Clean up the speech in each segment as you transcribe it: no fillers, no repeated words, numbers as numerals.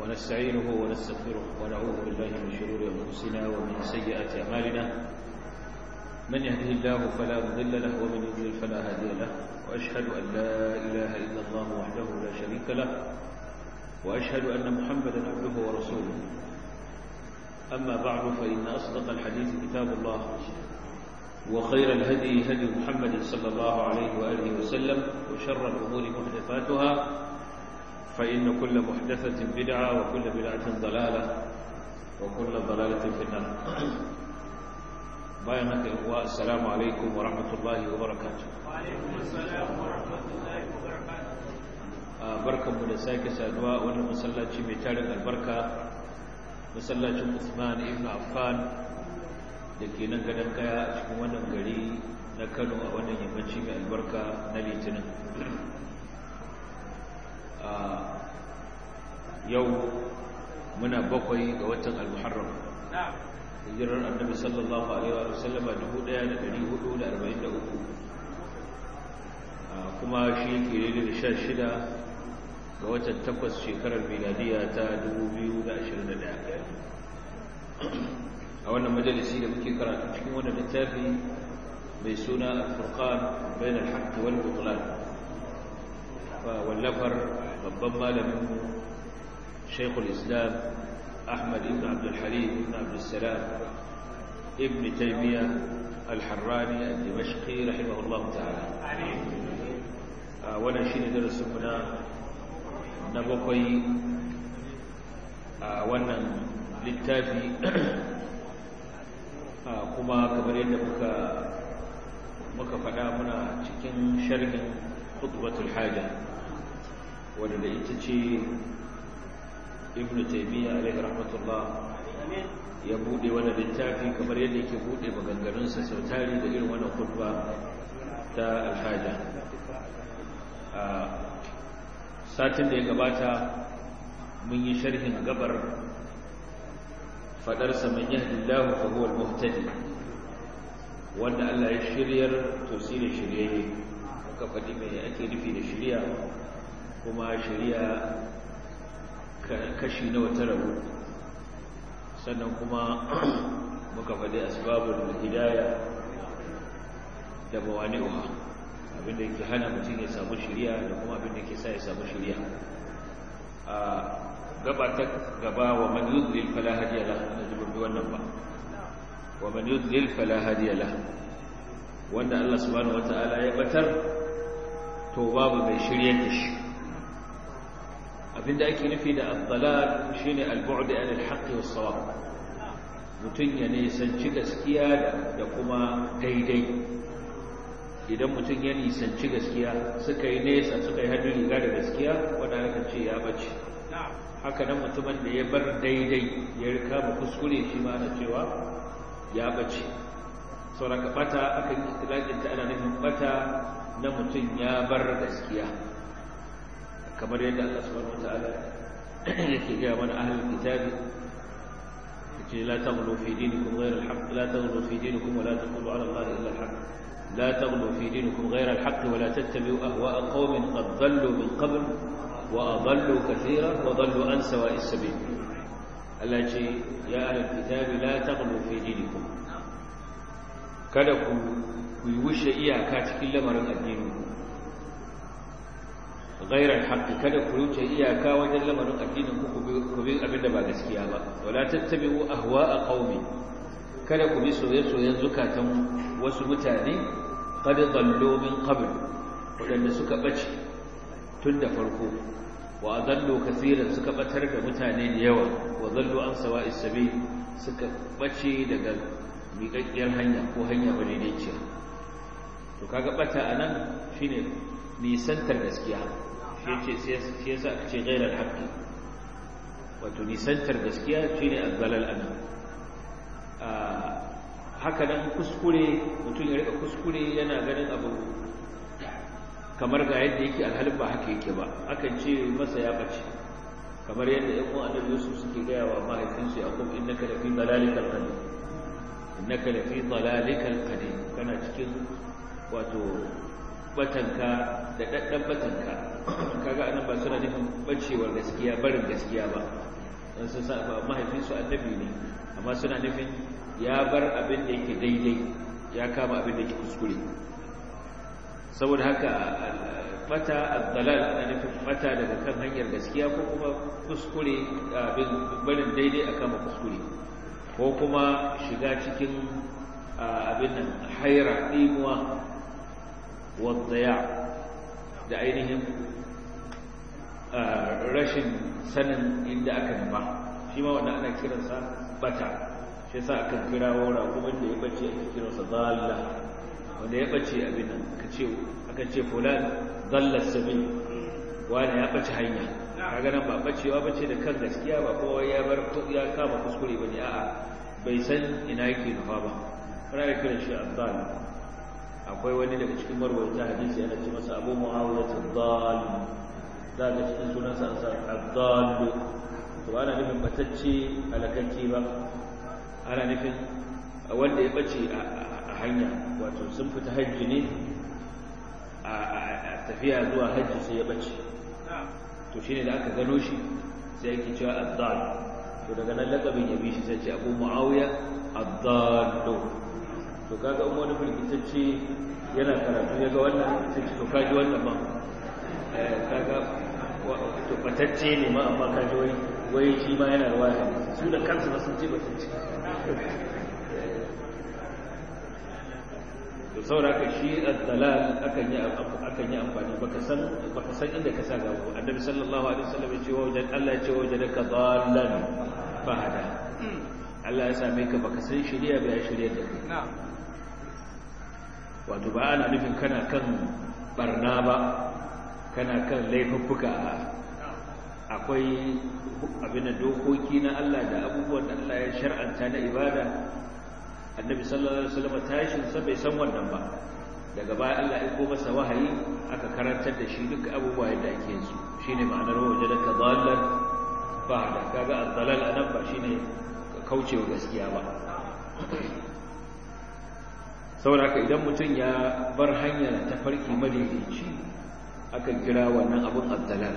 ونستعينه ونستغفره ونعوذ بالله من شرور أنفسنا ومن سيئات أعمالنا من يهده الله فلا مضل له ومن يضلل فلا هادي له وأشهد أن لا إله إلا الله وحده لا شريك له وأشهد أن محمدا عبده ورسوله أما بعد فإن أصدق الحديث كتاب الله وخير الهدي هدي محمد صلى الله عليه وآله وسلم وشر الأمور محدثاتها فإن كل محدثة بدعة وكل بدعة ضلالة وكل ضلالة في النار. بيانك إخوة السلام عليكم ورحمة الله وبركاته. وعليكم السلام ورحمة الله وبركاته. بركة مدساك سادواء وانا مسلاتي ميتارك البركة مسلاتي عثمان ابن عفان لكي ننقدن كيا أشكو وانا مقالي نكنو وانا يمنشي من البركة نليتنا yau muna bakwai ga watan al-muharram hijirar annabi sallallahu alaihi wa sallama 1443 kuma shi yake daidai da 16 ga watan 8 shekarar miladiya ta 2021 a wannan majalisi da muke karatu cikin wannan littafi mai suna al-furqan bain al-haqq wal butlan wallafar babban malamin شيخ الإسلام أحمد بن عبد الحليم بن عبد السلام ابن تيمية الحراني الدمشقي رحمه الله تعالى. وانا شين درسنا نبقي وانا للتافي كما كبرين muka faɗa muna cikin sharhin khutbatul haja wanda da ita ce ibn taymiyyah alaihi rahmatullah ya bude wannan littafi kamar yadda yake bude maganganunsa sautari da irin wannan khutba ta al-haja. Satin da ya gabata mun yi sharhin gabar fadar sa man yahdillahu fa huwa al-muhtadi wanda Allah ya shiryar to shi ne shiryayye muka faɗi me ake nufi da shiriya kuma shiriya kashi nawa ta rabu sannan kuma muka faɗi asbabul hidaya da mawani'uha abinda yake hana mutum ya samu shiriya da kuma abinda yake sa ya samu shiriya. A gaba ta gaba wa man yudlil fala hadiya lahu na jibin wannan ba wa man yudlil fala hadiya lahu wanda Allah subhanahu wataala ya batar to babu mai shiryar da shi. Abinda ake nufi da al-dalal shine al-bu'd an al-haqq was-sawab mutun ya nisanci gaskiya da kuma daidai. Idan mutun ya nisanci gaskiya suka yi nesa suka yi hannun riga da gaskiya wanda aka ce ya bace. Haka nan mutumin da ya bar daidai ya rika ba kuskure shi ma ana cewa ya bace. Saboda bata aka yi itlaqin ta ana nufin bata na mutun ya bar gaskiya kamar yadda Allah subhanahu wataala yake ga mana ahlul kitabi yace la taghlu fi dinikum ghayra al-haqq la taghlu fi dinikum wa la taqulu ala Allah illa al-haqq la taghlu fi dinikum ghayra al-haqq wa la tattabi'u ahwa'a qaumin qad dhallu min qabl wa adallu katira wa dhallu an sawa'is sabil. Allah ce ya ahlul kitabi la taghlu fi dinikum kada ku yi wuce iyaka cikin lamarin addini ghairal haqqi kada ku wuce iyaka wajen lamarin addinin ku bi abinda ba gaskiya ba wala tattabi'u ahwa'a qaumi kada ku bi soyayyen zukatan wasu mutane qad dallu min qabl wadanda suka bace tun da farko wa adallu kaseeran suka batar da mutane da yawa wa dallu an sawa'is sabil suka bace daga miƙaƙƙiyar hanya ko hanya madaidaiciya. To kaga bata anan shine nisantar gaskiya shi yasa aka ce ghairal haqqi wato nisantar gaskiya shine azzalal anan. Haka nan kuskure mutum ya rika kuskure yana ganin abu kamar ga yadda yake alhalin ba haka yake ba akan ce masa ya bace kamar yadda ɗan uwan Annabi Yusuf suke gaya wa mahaifinsu Yaqub innaka lafi dalalikal qadim innaka lafi dalalikal qadim kana cikin wato batanka da daddan batanka kaga anan ba suna nufin bacewar gaskiya barin gaskiya ba sun sa mahaifinsu annabi ne amma suna nufin ya bar abin da yake daidai ya kama abin da yake kuskure saboda haka bata ad-dalal ana nufin bata daga kan hanyar gaskiya ko kuma kuskure abin barin daidai a kama kuskure ko kuma shiga cikin abin nan haira dimuwa wadda da ainihin rashin sanin inda aka nufa shi ma wannan ana kiransa bata shi sa akan kira wara kuma da ya bace ake kiransa dalla wanda ya bace abin nan akan ce fulan dalla sabil wani ya bace hanya kaga nan ba bacewa bace da kan gaskiya ba kowa ya bar ya kama kuskure bane a'a bai san ina yake nufa ba kana kiran shi azzal akwai wani daga cikin marwayata hadisi ana ce masa Abu Muawiyah ad-dall da ga cikin sunansa ad-dall to ana nufin batacce alakacce ba ana nufin wanda ya bace a hanya wato sun fita hajji ne a tafiya zuwa hajji sai ya bace to shine da aka gano shi sai yake cewa ad-dall to daga nan lakabin ya bi shi sai ce Abu Muawiyah ad-dall to kaga in wani firgitacce yana karatu ya ga wannan sai to kaji wannan ma kaga to batacce ne ma amma kaji wai shi ma yana da waya su da kansu ba sun ce batacce to saboda shi ad-dalal akan yi amfani baka san inda ka sa gaba annabi sallallahu alaihi wasallam ya ce wajen Allah ya ce wajadaka dallan fahada Allah ya same ka baka san shari'a ba ya shari'a da kai wato ba ana nufin kana kan barna ba kana kan laifuffuka akwai abin dokoki na Allah da abubuwan da Allah ya shar'anta na ibada annabi sallallahu alaihi wasallam tashin sa bai san wannan ba daga baya Allah ya ko masa wahayi aka karantar da shi duk abubuwa yadda ake yin su shine ma'anar wajadaka dallan ba da kaga ad-dalal anan ba shine kaucewa gaskiya ba saboda haka idan mutum ya bar hanyar tafarki madaidaici akan kira wannan abun ad-dalal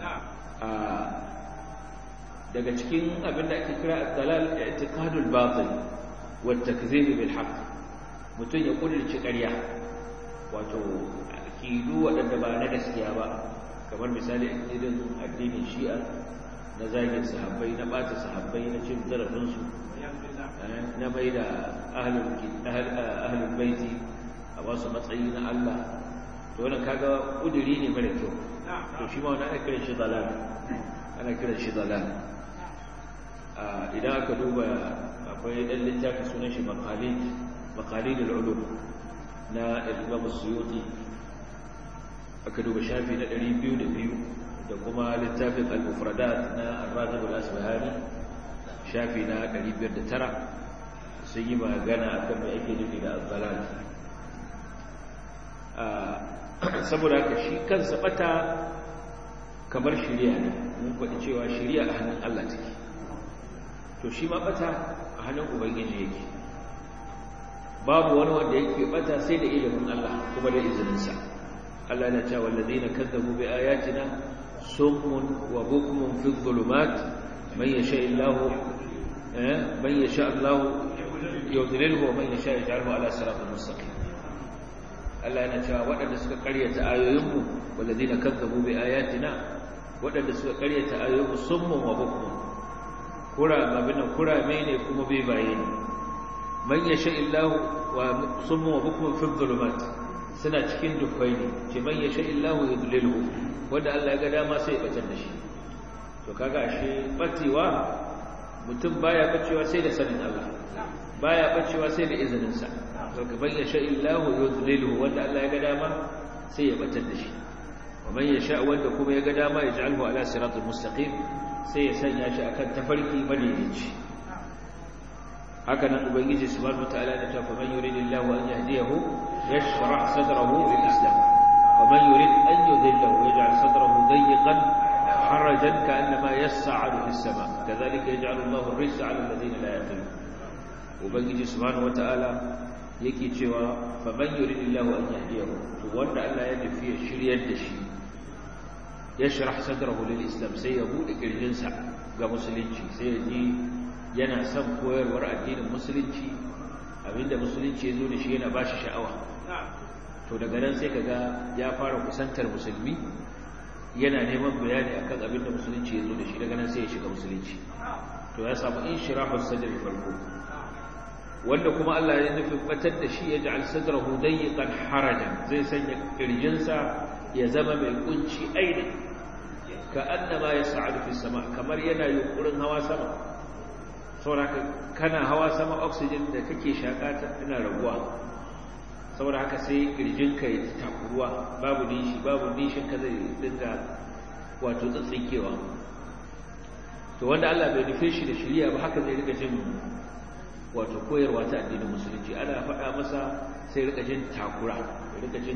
daga cikin abin da ake kira ad-dalal i'tiqadul batil wa at-takdhib bil haqq mutum ya kudurci ƙarya wato aqidu wadanda ba na gaskiya ba kamar misali aqidin addinin Shi'a na zagin sahabbai na bata sahabbai na cin zarafin su na mai da ahlul baiti a wasu matsayi na Allah to wannan kaga kuduri ne mara kyau to shi ma wannan ana kiran shi dalal idan aka duba akwai dan littafi sunan shi maqalid al-ulum na Imam Suyuti aka duba shafi na 202 da kuma littafin al-mufradat na Ar-Raghib al-Asbahani shafi na 509 sun yi magana akan me ake nufi da al-dalal saboda haka shi kansa bata kamar shari'a ne mun faɗi cewa shari'a a hannun Allah take to shi ma bata a hannun ubangiji yake babu wani wanda yake bata sai da ilimin Allah kuma da izininsa Allah yana cewa wallazina kadzabu bi ayatina summun wa bukmun fi dhulumat man yasha Allah yudlilhu wa man yasha yaj'alhu ala siratin mustaqim Allah yana cewa waɗanda suka ƙaryata ayoyinmu wallazina kadzabu bi ayatina waɗanda suka ƙaryata ayoyinmu summun wa bukmun kurame ne kuma bebaye ne man yasha illahu wa summun wa bukmun fi dhulumat suna cikin dufai ne ce man yasha illahu yudlilhu wanda Allah ya ga dama sai ya batar da shi to kaga ashe bacewa mutum baya bacewa sai da sanin Allah baya bacewa sai da izinin sa to man yasha illahu yudlilhu wanda Allah ya ga dama sai ya batar da shi wa man yasha wanda kuma ya ga dama ya ja'alhu ala siratal mustaqim sai ya sanya shi akan tafarki madaidaici haka nan ubangiji subhanahu wataala ya ce fa man yuridillahu an yahdiyahu yashrah sadrahu lil islam wa man yurid an yudillahu yaj'al sadrahu dayyqan harajan ka'annama yas'adu fis sama kadhalika yaj'alu Allahu ar-rijsa 'ala alladhina la yaqilun ubangiji subhanahu wataala yake cewa fa man yuridillahu an yahdiyahu to wanda Allah ya nufi ya shiryar da shi yashrah sadrahu lil islam sai ya bude kirjinsa ga musulunci, sai ya ji yana son koyarwar addinin musulunci, abinda musulunci ya zo da shi yana ba shi sha'awa. To daga nan sai kaga ya fara kusantar musulmi, yana neman bayani akan abinda musulunci ya zo da shi, daga nan sai ya shiga musulunci. To ya samu inshirahus sadri farko. Wanda kuma Allah ya nufi batar da shi, ya ja'al sadrahu dayyqan harajan, zai sanya kirjinsa ya zama mai kunci aini, ka annama yas'adu fi sama, kamar yana yunkurin hawa sama. Saboda kana hawa sama, oxygen da kake shaka tana raguwa, saboda haka sai kirjinka ya takuruwa, babu nishin ka zai dinga wato tsintsinkewa. To wanda Allah bai nufe shi da shiriya ba, haka zai rika jin wato koyarwa ta addinin musulunci ana faɗa masa, sai rika jin takura, rika jin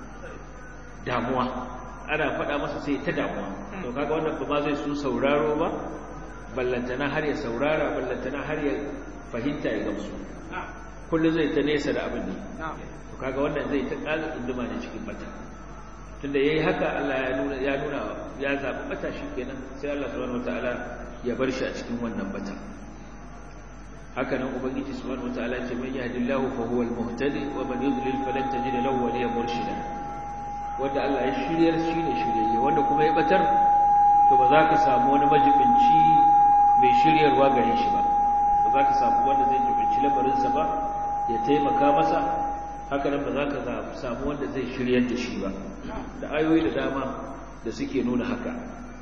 damuwa, ana faɗa masa sai ta damuwa. To kaga wannan ba zai so sauraro ba, ballantana har ya saurara, ballantana har ya fahimta ya gamsu, kullum zai ta nesa da abin ne. To kaga wannan zai ta ƙara tsunduma ne cikin bata. Tunda yayi haka, Allah ya zaɓi bata, shikenan sai Allah subhanahu wataala ya bar shi a cikin wannan bata. haka nan ubangiji subhanahu wataala ce man yahdillahu fa huwal muhtadi wa man yudlil falan tajid lahu waliyan murshida. Wanda Allah ya shiryar shi ne shiryayye, wanda kuma ya batar to ba za ka samu wani majibinci mai shiryarwa gare shi ba za ka samu wanda zai jibinci lamarinsa ba ya taimaka masa, haka nan ba za ka samu wanda zai shiryar da shi ba. Da ayoyi da dama da suke nuna haka.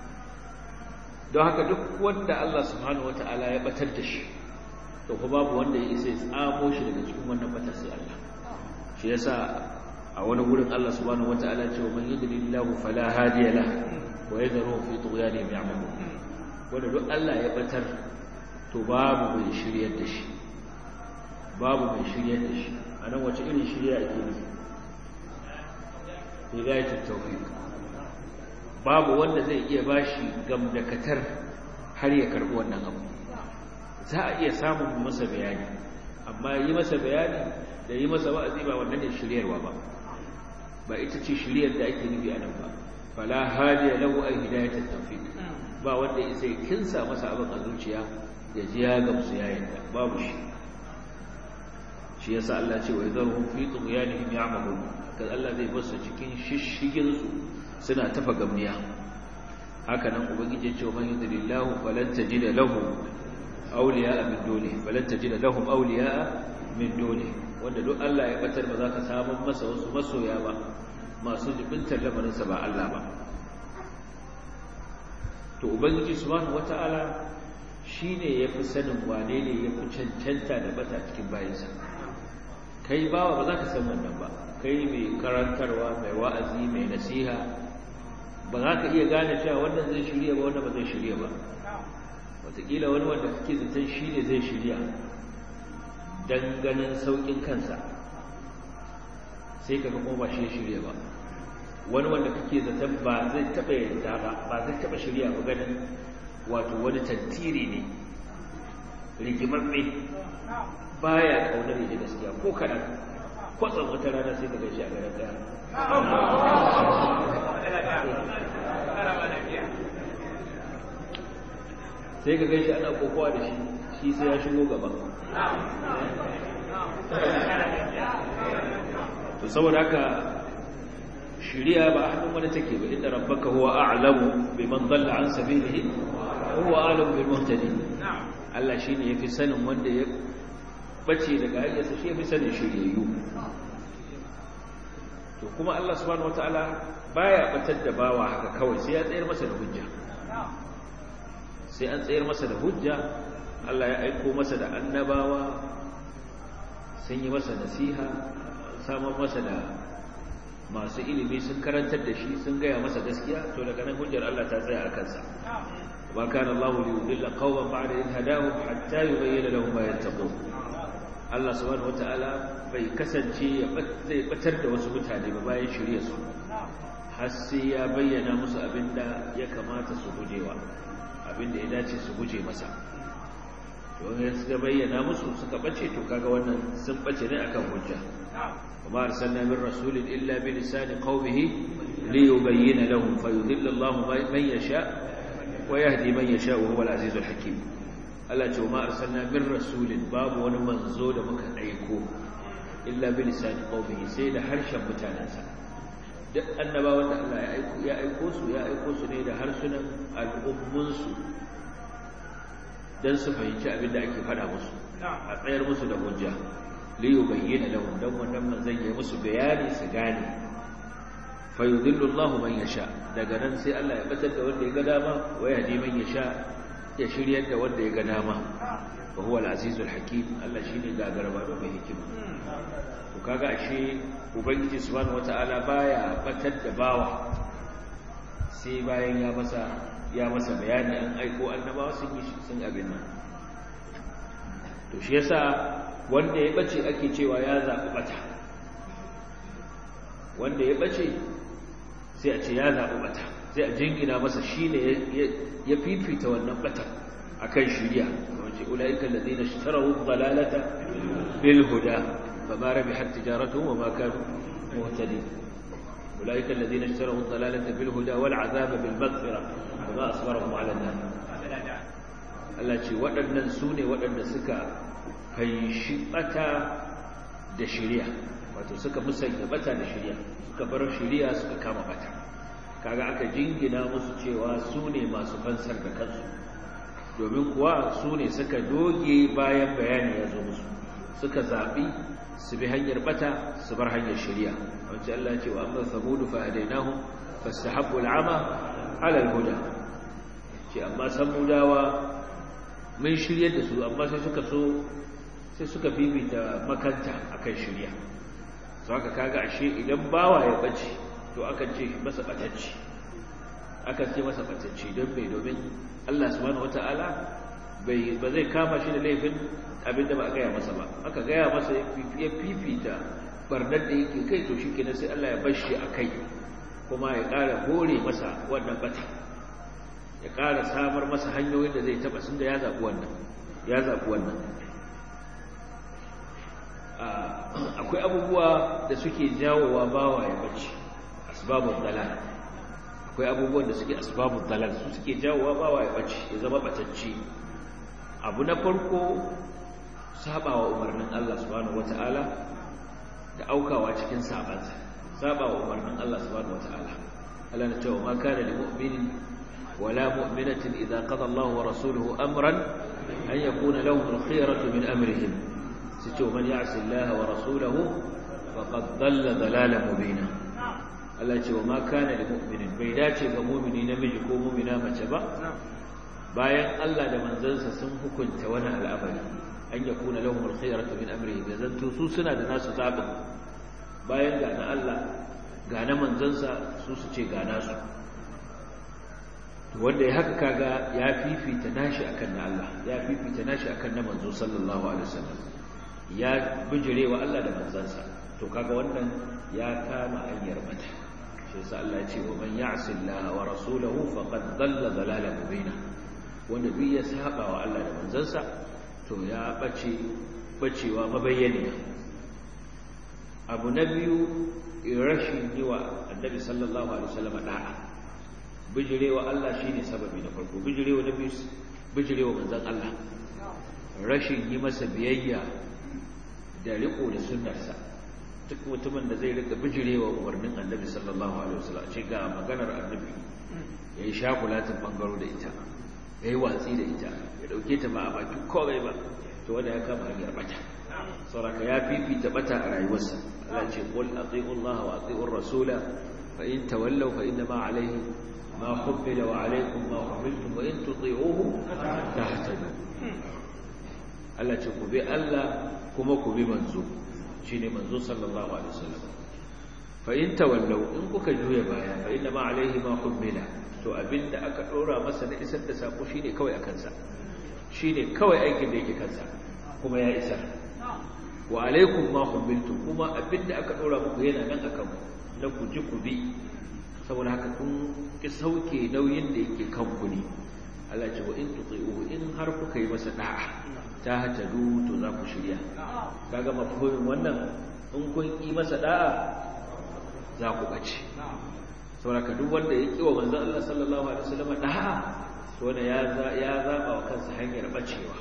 Don haka duk wanda Allah subhanahu wata'ala ya batar da shi, to fa babu wanda ya isa ya tsamo shi daga cikin wannan batar sai Allah. Shi yasa a wani gurin Allah subhanahu wata'ala ce wa man yudlilillahu fala hadiya lahu wa yadhruhu fi tughyanihim ya'malun. Wanda duk Allah ya batar, to babu mai shiryar da shi, babu mai shiryar da shi. Anan wace irin shirya ake nufi? Hidayatut tawfiq. Babu wanda zai iya bashi gamdakatar har ya karbi wannan abu. Za a iya samun masa bayani, amma yi masa bayani da yi masa wa'azi ba wannan ne shiryarwa ba. Ba ita ce shiryar da ake nufi anan ba. Fala hadiya lahu ay hidayatut tawfiq. Ba wanda ya sai kinsa masa abin a zuciya ya ji ya gamsu ya yarda, babu shi. Shi yasa Allah ce wa yadhruhum fi tughyanihim ya'malun. Kan Allah zai basu cikin shishigin su suna tafa gamniya. Haka nan ubangiji ya ce man yudlillahu falan tajida lahu awliya'a min dunihi, falan tajida lahum awliya'a min dunihi. Wanda duk Allah ya batar ba za ka samu masa wasu masoya ba, masu jibintar lamarin sa ba Allah ba. To ubangiji subhanahu wata'ala shine yafi sanin wane ne yafi cancanta da bata cikin bayinsa. Kai bawa ba za ka san wannan ba. Kai mai karantarwa, mai wa'azi, mai nasiha, ba za ka iya gane cewa wannan zai shirya ba, wannan ba zai shirya ba. Wataƙila wani wanda kake zaton shi ne zai shirya don ganin sauƙin kansa, sai ka kuma ba shi ya shirya ba. Wani wanda kake zaton ba zai taɓa yarda ba zai taɓa shirya ba, ganin wato wani tantiri ne, rigimamme, baya ƙaunar ya ji gaskiya ko kaɗan. Kwatsam wata rana sai ka gaishe a garin ɗaya. Sai ka gaishe ana kokowa da shi sai ya shigo gaba. To saboda haka shiriya ba a hannun wani take ba, inda rabbaka huwa a'lamu biman dhalla an sabilihi huwa a'lamu bil muhtadin. Allah shine yafi sanin wanda ya bace daga hanyarsa, shi yafi sanin shiryayyu. To kuma Allah subhanahu wataala baya batar da bawa haka kawai, sai ya tsayar masa da hujja. Sai an tsayar masa da hujja. Allah ya aiko masa da annabawa, sun yi masa nasiha, samar masa da masu ilimi sun karantar da shi, sun gaya masa gaskiya. To daga nan hujjar Allah ta tsaya a kansa. Wa kana Allahu liyudilla qauman ba'da idh hadahum hatta yubayyana lahum ma yattaqun. Allah subhanahu wataala bai kasance zai batar da wasu mutane ba bayan shirye su, har sai ya bayyana musu abinda ya kamata su gujewa, abinda ya dace su guje masa. To in suka bayyana musu suka bace, to kaga wannan sun bace ne akan hujja. Wa arsalna min rasulin illa bi lisani qaumihi li yubayyana lahum fa yudilla Allahu man yasha wa yahdi man yasha wa huwa al-azizul hakim Allah ce ma arsalna min rasulin babu wani manzo da muka aiko illa bi lisani qaumihi sai da harshen mutanansa duk annabawan da Allah ya aiko su ne da harsunan al'ummunsu dan su fahimci abin da ake faɗa musu a tsayar musu da hujja li yubayyana lahum dan wannan manzon ya musu bayani su gane fa yudillu Allahu man yasha daga nan sai Allah ya batar da wanda ya ga dama wa yahdi man yasha ya shiryar da wanda ya ga dama wa huwa al-azizul hakim Allah shine gagaraba da mai hikima to kaga ashe ubangiji subhanahu wataala baya batar da bawa sai bayan ya masa bayani an aiko annabawa sun yi sun abin nan to shi yasa wanda ya bace ake cewa ya zabi bata wanda ya bace sai a ce ya zabi bata sai a jingina masa shine ya fifita wannan bata akan shiriya wace ulaika alladhina ishtaraw ad-dalalata bil huda fama rabihat tijaratuhum wama kanu muhtadin ulaika alladhina ishtaraw ad-dalalata bil huda wal 'adhaba bil maghfirah wama asbarahum 'ala an-nar Allah ce waɗannan sune waɗanda suka faishi bata da shiriya wato suka musanya bata da shiriya suka bar shiriya suka kama bata kaga aka jingina musu cewa su ne masu fansar da kansu domin kuwa su ne suka doge bayan bayani ya zo musu suka zaɓi su bi hanyar bata su bar hanyar shari'a wacce Allah ce wa amma samudu fa hadainahum fastahabbu al'ama ala al-huda ce amma samudawa mun shiryar da su amma sai suka bibita makanta akan shari'a to haka kaga ashe idan bawa ya bace to akan ce masa batacci don bai domin Allah subhanahu wataala ba zai kama shi da laifin abinda ba a gaya masa ba aka gaya masa ya fifita barnar da yake kai to shikenan sai Allah ya bar shi akai kuma ya ƙara hore masa wannan bata ya ƙara samar masa hanyoyin da zai taba sun da ya zaɓi wannan akwai abubuwa da suke jawowa bawa ya bace asbabul dalal akwai abubuwan da suke asbabul dalal su suke jawowa bawa ya bace ya zama batacci abu na farko sabawa umarnin Allah subhanahu wataala da aukawa cikin sabansa sabawa umarnin Allah subhanahu wataala Allah na cewa ma kana lil mu'minin wala mu'minatin idza qada Allahu wa rasuluhu amran an yakuna lahum al-khiyaratu min amrihim sai man ya'si Allah wa rasuluhu faqad dalla dalalan mubina Allah ce wa ma kana lil mu'minin bai dace ga mu'mini namiji ko mu'mina mace ba bayan Allah da manzansa sun hukunta wani al'amari an yakuna lahum al-khiyaratu min amrihim da zanto su suna da nasu zabin bayan ga na Allah ga na manzansa su ce ga nasu wanda ya haka kaga ya fifita nashi akan na Allah ya fifita nashi akan na manzo sallallahu alaihi wasallam ya bijirewa Allah da manzansa to kaga wannan ya kama hanyar mata shi yasa Allah ya ce wa man ya'si Allah wa rasulahu faqad dhalla dhalalan mubina wanda bi ya saba wa Allah da manzansa to ya bacewa mabayyaniya abu na biyu rashin yiwa annabi sallallahu alaihi wasallam da'a bijirewa Allah shine sababi na farko bijirewa na biyu bijirewa manzon Allah rashin yi masa biyayya da riko da sunnarsa duk mutumin da zai rika bijirewa umarnin annabi sallallahu alaihi wasallam ce ga maganar annabi yayi shakulatin bangaro da ita yayi watsi da ita ya dauke ta ba a baki komai ba to wanda ya kama hanyar bata saboda ya fifita bata a rayuwarsa Allah ce qul atiiu Allah wa atiiu ar-rasula fa in tawallaw fa inna ma alayhi ma hubbila wa alaykum ma humiltum wa in tuti'uhu tahtadu Allah ce ku bi Allah kuma ku bi manzo shine manzo sallallahu alaihi wasallam fa in tawallaw in kuka juya baya fa inna ma alayhi ma hubbila to abinda aka dora masa na isar da sako shine kawai akan sa shine kawai aikin da yake kansa kuma ya isar wa alaikum ma humiltum kuma abinda aka dora muku yana nan akan ku na ku ji ku bi saboda haka kun ki sauke nauyin da yake kanku ne Allah ce wa in tuti'uhu in har kuka yi masa da'a ta hatadu to za ku shirya kaga mafhumin wannan in kun yi masa da'a za ku bace saboda duk wanda ya kiwa manzon Allah sallallahu alaihi wasallam da'a to to wanda ya zaba wa kansa hanyar bacewa.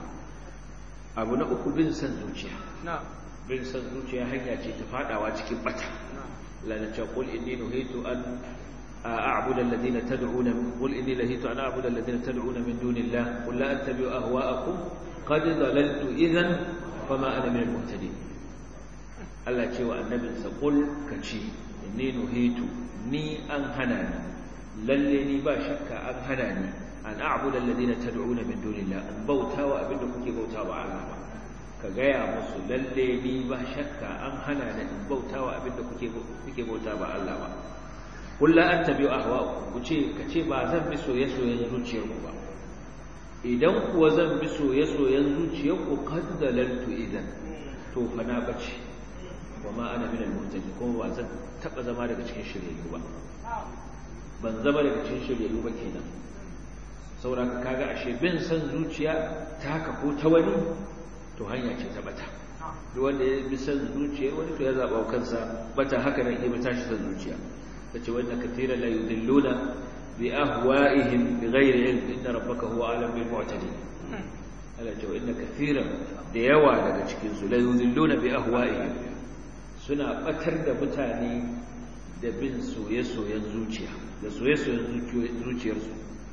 Abu na uku bin san zuciya. Bin san zuciya hanya ce ta fadawa cikin bata. lana ce qul inni nuhitu an a'budu alladhina tad'una qul inni lahitu an a'budu alladhina tad'una min dunillah qul la attabi'u ahwa'akum qad dalaltu idhan fama ana min al-muhtadin. Allah ce wa annabinsa qul kace inni nuhitu ni an hana ni lalle ni ba shakka an hana ni an a'budu alladhina tad'una min dunillah an bautawa abinda kuke bautawa Allah ba. Ka gaya musu lalle ni ba shakka an hana ni in bautawa abinda kuke bautawa Allah ba. Qul la attabi'u ahwa'akum kace ba zan bi soyayyen zuciyarku ba. Idan kuwa zan bi soyayyen zuciyarku qad dalaltu idan to fa na bace wama ana min al-muhtadin kuma ba zan taba zama daga cikin shiryayyu ba. Ban zama daga cikin shiryayyu ba kenan. Saboda kaga ashe bin san zuciya ta haka ko ta wani to hanya ce ta bata. Duk wanda ya bi san zuciyar wani to ya zaba kansa bata haka nan ya bata shi san zuciya. Kace wanda kathiran la yudilluna bi ahwa'ihim bighairi ilm inna rabbaka huwa alam bil mu'tadin. Allah ce inna kathiran da yawa daga cikin su la yudilluna bi ahwa'ihim suna batar da mutane da bin soye-soyen zuciya da soye-soyen zuciyarsu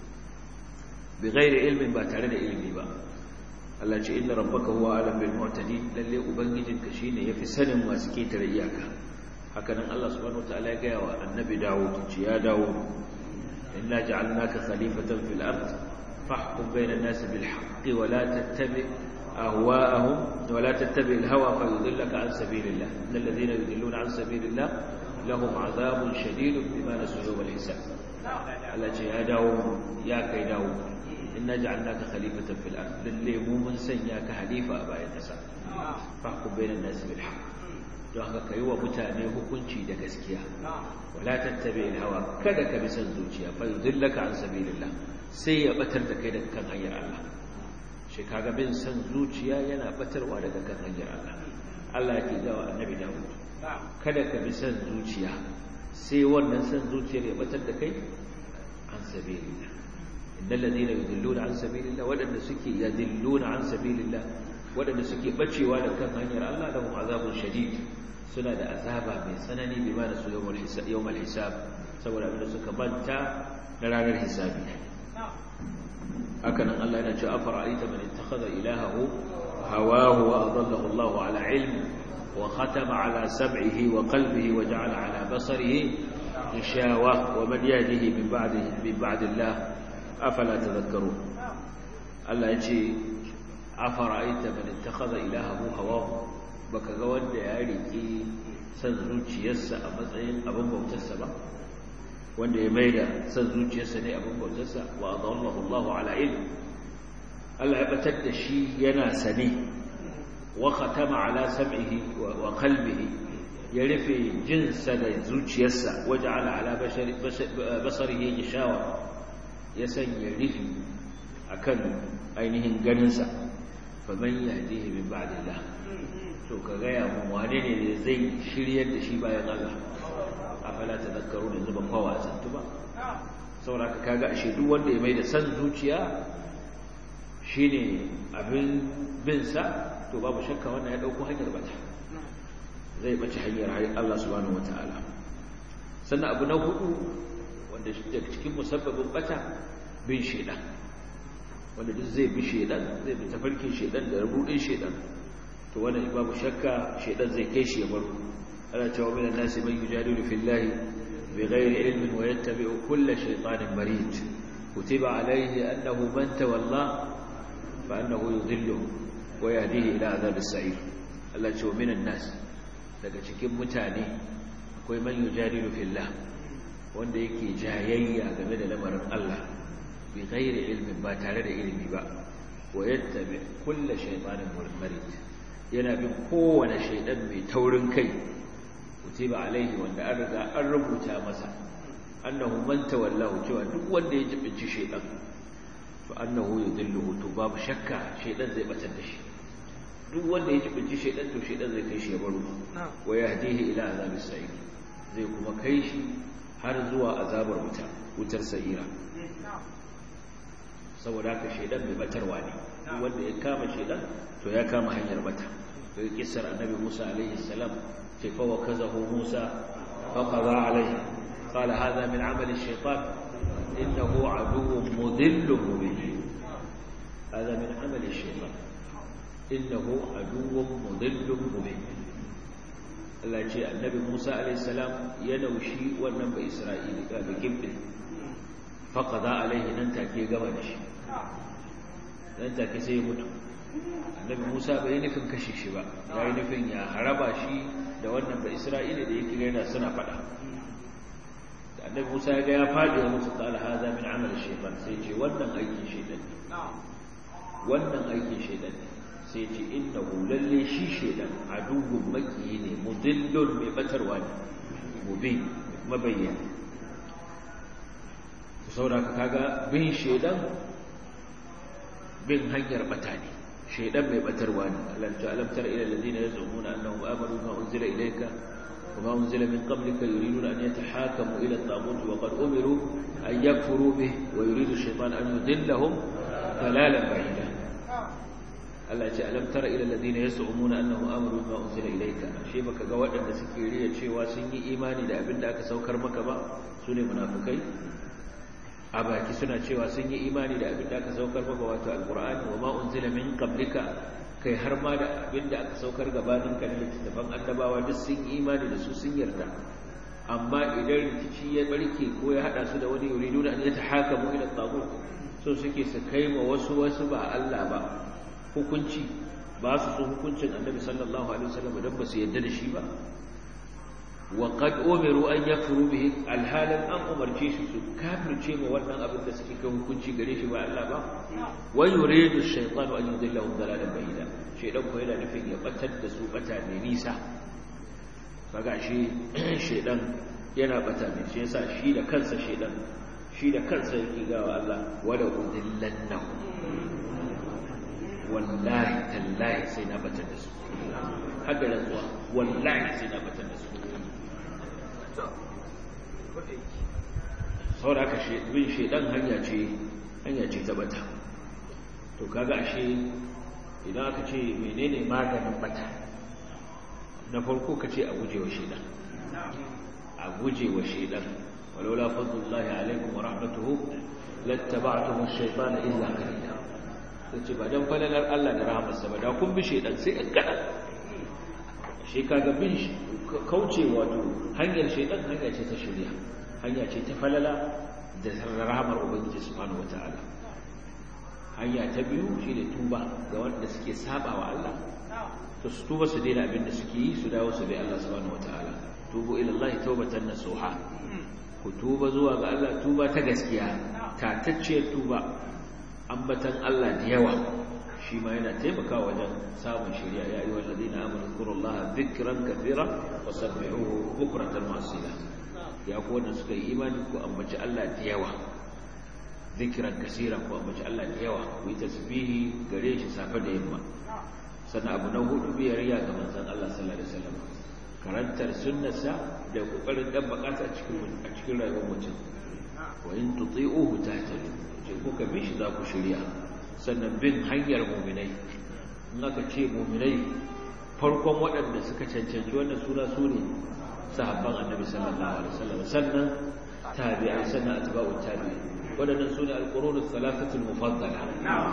bighairi ilmin ba tare da ilimi ba. Allah ce inna rabbaka huwa alam bil mu'tadin lalle ubangijinka shine yafi sanin masu ketare iyaka. Hakanan Allah subhanahu wataala ya gaya wa annabi Dawud ce ya Dawud inna ja'alnaka khalifatan fil ard fahkum bayna an-nas bil haqqi wa la tattabi' ahwa'ahum wa la tattabi' al-hawa fayudillaka an sabilillah innal ladhina yudilluna an sabilillah lahum 'adhabun shadidun bima nasu yawm al-hisab. Allah ce ya Dawud ya kai Dawud inna ja'alnaka khalifatan fil ard lalle mu mun sanya ka halifa a bayan kasa fahkum bayna an-nas bil haqq don haka kai wa mutane hukunci da gaskiya wala tattabi'il hawa kada ka bi san zuciya fa yudillaka an sabilillah sai ya batar da kai daga kan hanyar Allah. Shi kaga bin san zuciya yana batarwa daga kan hanyar Allah. Allah yake ga annabi Dawud kada ka bi san zuciya sai wannan san zuciyar ya batar da kai an sabilillah innal ladina yudilluna an sabilillah wadanda suke yadilluna an sabilillah wadanda suke bacewa da kan hanyar Allah lahum azabun shadid suna da azaba mai tsanani bi ma da su yawmal hisab saboda abinda suka banta na ranar hisabi. Hakanan Allah yana cewa afara'aita man ittakhadha ilahahu hawahu wa adallahu Allahu ala ilmi wa khatama ala sam'ihi wa qalbihi wa ja'ala ala basarihi gishawa wa man yahdihi min ba'dillah afala tadhakkarun. Allah ya ce afara'aita man ittakhadha ilahahu hawahu baka ga wanda ya riki san zuciyarsa a matsayin abin bautarsa ba, wanda ya maida san zuciyarsa ne abin bautarsa wa adallahu Allahu ala ilm Allah ya batar da shi yana sane wa khatama ala sam'ihi wa qalbihi ya rufe jinsa da zuciyarsa waja'ala ala basarihi gishawa ya sanya rufi akan ainihin ganinsa faman yahdihi min ba'dillah to ka gaya mun wane ne zai shiryar da shi bayan Allah afala tadhakkarun yanzu ban fawa zantu ba. Saboda ka kaga ashe duk wanda ya mai da san zuciya shine abin bin sa to babu shakka wannan ya dauko hanyar bata zai bace hanyar Allah subhanahu wataala. Sannan abu na hudu wanda daga cikin musabbabin bata bin shedan, wanda duk zai bi shedan zai bi tafarkin shedan da rubudin shedan to wannan babu shakka shedan zai kai shi ya baro. Ana cewa minan nasi man yujadilu fillahi bighairi ilmin wa yattabi'u kulla shaytanin marid kutiba alayhi annahu man tawalla fa annahu yudhilluhu wa yahdihi ila adhab as-sa'ir. Allah ce wa minan nas daga cikin mutane akwai man yujadilu fillah wanda yake jayayya game da lamarin Allah bighairi ilmin ba tare da ilimi ba wa yattabi kulla shaytanin marid yana bin kowane shaidan mai taurin kai kutiba alaihi wanda an riga an rubuta masa annahu man tawallahu cewa duk wanda ya jibinci shaidan to annahu yudilluhu to babu shakka shaidan zai batar da shi. Duk wanda ya jibinci shaidan to shaidan zai kai shi ya baro wa yahdihi ila azabis sa'ir zai kuma kai shi har zuwa azabar wutar sa'ira. saboda haka shaidan mai batarwa ne wanda ya kama shaidan to ya kama hanyar bata kai kissar annabi Musa alaihi salam ce fa wakazahu Musa fa qada alaihi qala hadha min amali ash-shaytan innahu aduwwun mudillun mubin hadha min amali ash-shaytan innahu aduwwun mudillun mubin Allah ce annabi Musa alaihi salam ya naushi wannan bai Isra'ili ga gibbe fa qada alaihi nan take gaba da shi nan take sai ya mutu annabi Musa bai nufin kashe shi ba yayi nufin ya haraba shi da wannan bai Isra'ila da yake gaina suna fada da annabi Musa ya ga ya fadi ya mutu qala hadha min amal shaytan sai ce wannan aikin shaytan ne wannan aikin shaytan ne sai ce innahu lalle shi shaytan aduwwun maki ne mudillun mai batarwa ne mubin mabayyin saboda kaga bin shaytan bin hanyar bata ne shaydan mai batarwa ne alam tara ila alladhina yaz'umuna annahum amanu bima unzila ilayka wama unzila min qablika yuriduna an yatahakamu ila at-taghut wa qad umiru an yakfuru bihi wa yuridu ash-shaytan an yudillahum dalalan ba'ida Allah ya ce alam tara ila alladhina yaz'umuna annahum amanu bima unzila ilayka shi baka ga waɗanda suke riya cewa sun yi imani da abinda aka saukar maka ba sune munafikai a baki suna cewa sun yi imani da abin da aka saukar maka wato alqur'ani wa ma unzila min qablika kai har ma da abin da aka saukar gabanin ka da littafan annabawa duk sun yi imani da su sun yarda amma idan rikici ya barke ko ya hada su da wani yuriduna an yatahakamu ila at-taghut so suke su kai ma wasu ba Allah ba hukunci ba su so hukuncin annabi sallallahu alaihi wasallam dan ba su yarda da shi ba وقد أمروا أن يكفروا به الحالا أن أمرتي su kafirce ma wannan abin da suke kai hukunci gare shi ba Allah ba wa yuridu ash-shaytanu an yudillahum dalalan bayida shaydan ko yana nufin ya batar da su bata ne nisa kaga shi shaydan yana bata ne shi yasa shi da kansa yake ga Allah wala udillannahu wallahi tallahi sai na batar da su haka da zuwa wallahi sai na batar da su saboda haka bin shaidan hanya ce ta bata to kaga ashe idan aka ce menene maganin bata na farko ka ce a gujewa shaidan walaula fadlullahi alaikum wa rahmatuhu lattaba'tum ash-shaytana illa qalila sai ba dan falalar Allah da rahmarsa ba da kun bi shaidan sai in kada shi kaga bin shi kaucewa to hanyar shaidan hanya ce ta shari'a hanya ce ta falala da rahmar ubangiji subhanahu wataala hanya ta biyu shine tuba ga wanda suke sabawa Allah to su tuba su daina abin da suke yi su dawo su bi Allah subhanahu wataala tubu ila Allah tawbatan nasuha ku tuba zuwa ga Allah tuba ta gaskiya tatacciyar tuba ambatan Allah da yawa shi ma yana taimakawa wajen samun shari'a ya ayyuhal ladina amanu zkurullaha dhikran katira wa sabbihuhu bukratan wa asila ya ku wanda suka yi imani ku ambaci Allah da yawa dhikran kaseera ku ambaci Allah da yawa ku yi tasbihi gare shi safe da yamma sannan abu na hudu biyayya ga manzon Allah sallallahu alaihi wasallam karantar sunnarsa da kokarin dabbaka ta a cikin rayuwar mutum wa in tuti'uhu tahtadu ce kuka bi shi za ku shirya sannan bin hanyar mu'minai in aka ce mu'minai farkon waɗanda suka cancanci wannan suna su ne sahabban annabi sallallahu alaihi wasallam sannan tabi'ai sannan atba'ut tabi'in waɗannan su ne al-qurun al-thalathatu al-mufaddala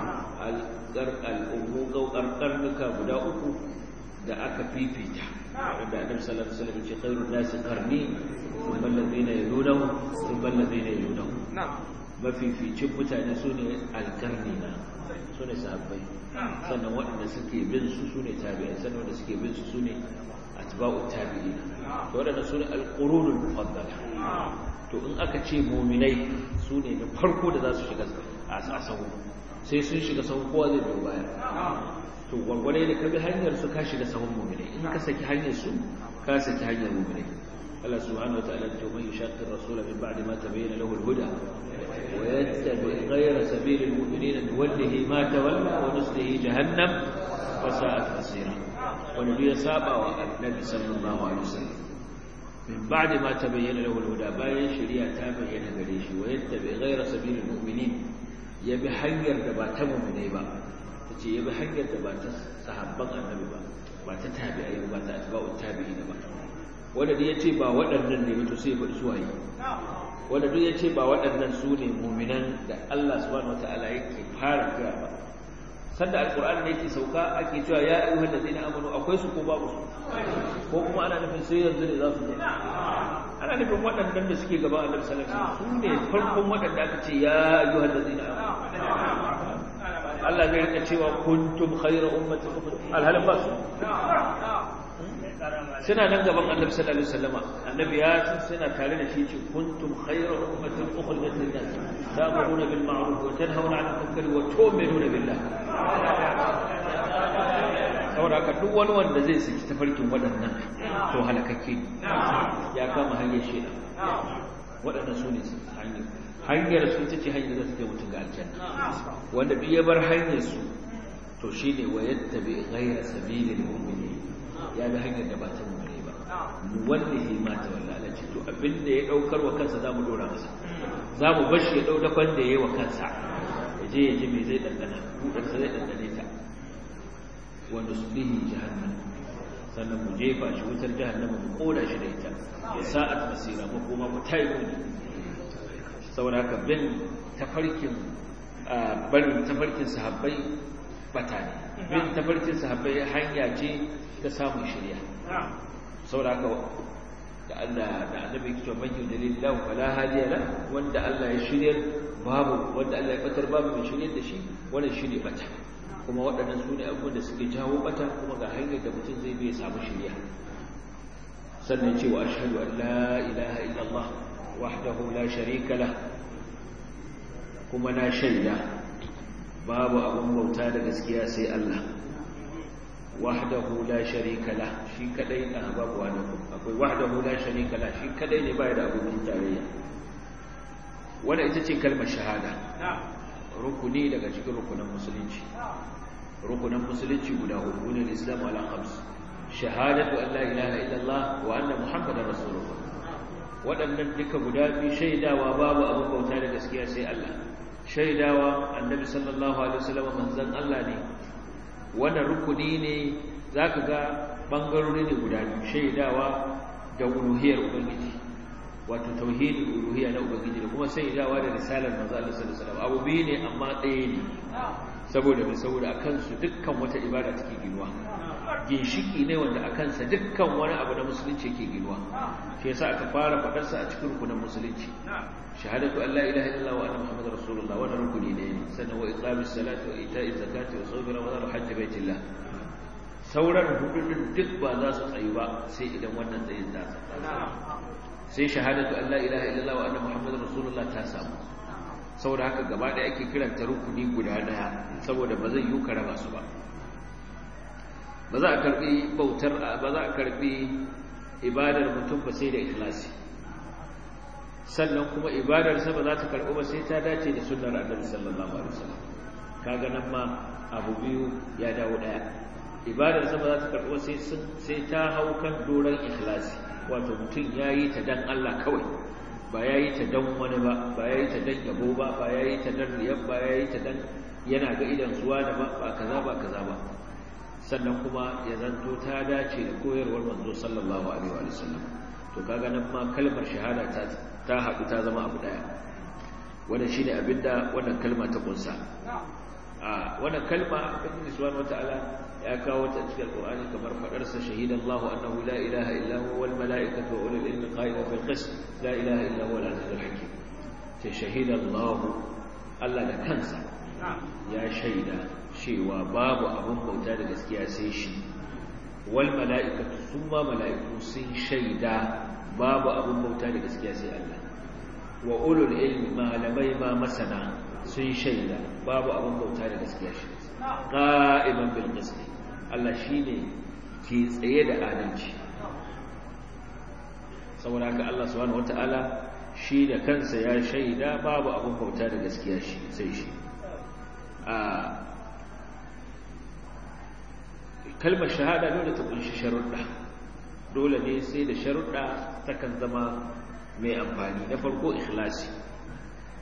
al-qarnuka guda uku da aka fifita wanda annabi sallallahu alaihi wasallam ce khairun nasi qarni thumma alladhina yalunahum thumma alladhina yalunahum mafificin mutane su ne alƙarnina su ne sahabbai sannan waɗanda suke bin su ne tabi'ai sannan waɗanda suke bin su ne atba'ut tabi'in to waɗanda su ne alqurunul mufaddala to in aka ce mu'minai su ne da farko da za su shiga a sahu sai sun shiga sahu kowa zai biyo baya to gwargwadai da kabi hanyar su ka shiga sahun mu'minai in ka saki hanyar su ka saki hanyar mu'minai Allah subhanahu wa ta'ala ya ce man yushaqqir rasula min ba'di ma tabayyana lahu al-huda ويتبع غير سبيل المؤمنين نوله ما تولى ونصله جهنم وساءت مصيرا ونبي سابا والنبي صلى الله عليه وسلم من بعد ما تبين له الهدى باين شريعة تبين غريش ويتبع غير سبيل المؤمنين ya bi hanyar da ba ta mu'minai ba tace ya bi hanyar da ba ta sahabban annabi ba ta tabi'ai ba ta atba'u tabi'in ba wanda duk yace ba waɗannan ne to sai ya faɗi suwaye wanda duk yace ba waɗannan su ne mu'minan da Allah subhanahu wataala yake fara kira ba sanda alqur'ani ne yake sauka ake cewa ya ayyuhal ladina amanu akwai su ko babu su ko kuma ana nufin sai yanzu ne za su zo ana nufin waɗannan da suke gaban Annabi sallallahu alaihi wasallam su ne farkon waɗanda aka ce ya ayyuhal ladina amanu Allah zai rika cewa kuntum khayra ummatin alhalin ba su suna nan gaban Annabi sallallahu alaihi wasallam Annabi ya san suna tare da shi ce kuntum khayra ummatin ukhrijat lin-nas ta'muruna bil ma'ruf wa tanhauna 'anil munkar wa tu'minuna billah saboda haka duk wani wanda zai saki tafarkin waɗannan to halakakke ya kama hanyar sheda waɗannan su ne hanyar su ta ce hanyar da take mutum ga aljanna wanda duk ya bar hanyar su to shine wa yattabi ghayra sabilil mu'minin ya bi hanyar da ba ta mu'mini ba wallahi ma ta wallahi ce to abinda ya daukar wa kansa zamu dora masa zamu bar shi ya dau dakon da yayi wa kansa ya je me zai dandana kudin sa zai dandane ta wanda sulihi jahannam sannan mu jefa shi wutar jahannama mu koda shi da ita ya sa'at masira mu kuma mu tayi kudi saboda haka bin tafarkin barin tafarkin sahabbai bata ne bin tafarkin sahabbai hanya ce ta samun shari'a saboda haka da Allah da annabi yake cewa man yudlillahu fala hadiya la wanda Allah ya shiryar babu wanda Allah ya batar babu mai shiryar da shi wannan shine bata kuma waɗannan su ne abubuwan da suke jawo bata kuma ga hanyar da mutum zai bi ya samu shari'a sannan cewa ashhadu an la ilaha illallah wahdahu la sharika lah kuma na shaida babu abun bauta da gaskiya sai Allah wahdahu la sharika lah shi kadai da babu wani akwai wahdahu la sharika lah shi kadai ne bai da abokin tarayya wannan ita ce kalmar shahada rukuni daga cikin rukunan musulunci guda hudu ne Islam ala khams shahadatu an la ilaha illallah wa anna muhammadar rasulullah waɗannan duka guda biyu shaidawa babu abin bauta da gaskiya sai Allah shaidawa annabi sallallahu alaihi wasallam manzon Allah ne wannan rukuni ne zaka ga bangarori ne guda biyu shaidawa da uluhiyar ubangiji wato tauhidul uluhiyya na ubangiji da kuma shaidawa da risalar manzon Allah sallallahu alaihi wasallam abu biyu ne amma ɗaya ne saboda akan su dukkan wata ibada take ginuwa ginshiki ne wanda akan sa dukkan wani abu na musulunci yake ginuwa shi yasa aka fara fadar sa a cikin rukunin musulunci shahadatu an la ilaha illallah wa anna muhammadar rasulullah wannan rukuni ne sannan wa iqamis salati wa ita'iz zakati wa sawmi ramadan wa hajj baitillah sauran hududin duk ba za su tsayu ba sai idan wannan tsayin ta sai shahadatu an la ilaha illallah wa anna muhammadar rasulullah ta samu saboda haka gaba da ake kiranta rukuni guda daya saboda ba zai yi karaba su ba ba za a karbi bautar ba za a karbi ibadar mutum ba sai da ikhlasi sannan kuma ibadar sa ba za ta karbi ba sai ta dace da sunnar annabi sallallahu alaihi wasallam kaga nan ma abu biyu ya dawo daya ibadar sa ba za ta karbi sai ta hau kan doran ikhlasi wato mutum yayi ta dan Allah kawai ba yayi ta dan wani ba yayi ta dan yabo ba yayi ta dan riyab ba yayi ta dan yana ga idan zuwa da ba kaza ba sannan kuma ya zanto ta dace da koyarwar manzo sallallahu alaihi wa sallam to kaga nan ma kalmar shahada ta haɗu ta zama abu daya wannan shine abinda wannan kalma ta kunsa wannan kalma Allah subhanahu wataala ya kawo ta cikin Qur'ani kamar fadar sa shahidallahu annahu la ilaha illa huwa wal malaikatu wa ulul ilmi qa'iman bil qist la ilaha illa huwa al azizul hakim sai shahidallahu Allah da kansa ya shaida cewa babu abin bauta da gaskiya sai shi wal mala'ikatu summa mala'iku sun shaida babu abin bauta da gaskiya sai Allah wa ulul ilmi malamai ma masana sun shaida babu abin bauta da gaskiya shi qa'iman bil qist Allah shine ke tsaye da adalci saboda haka Allah subhanahu wataala shi da kansa ya shaida babu abin bauta da gaskiya shi sai shi kalmar shahada dole ta kunshi sharuɗa dole ne sai da sharuɗa takan zama mai amfani na farko ikhlasi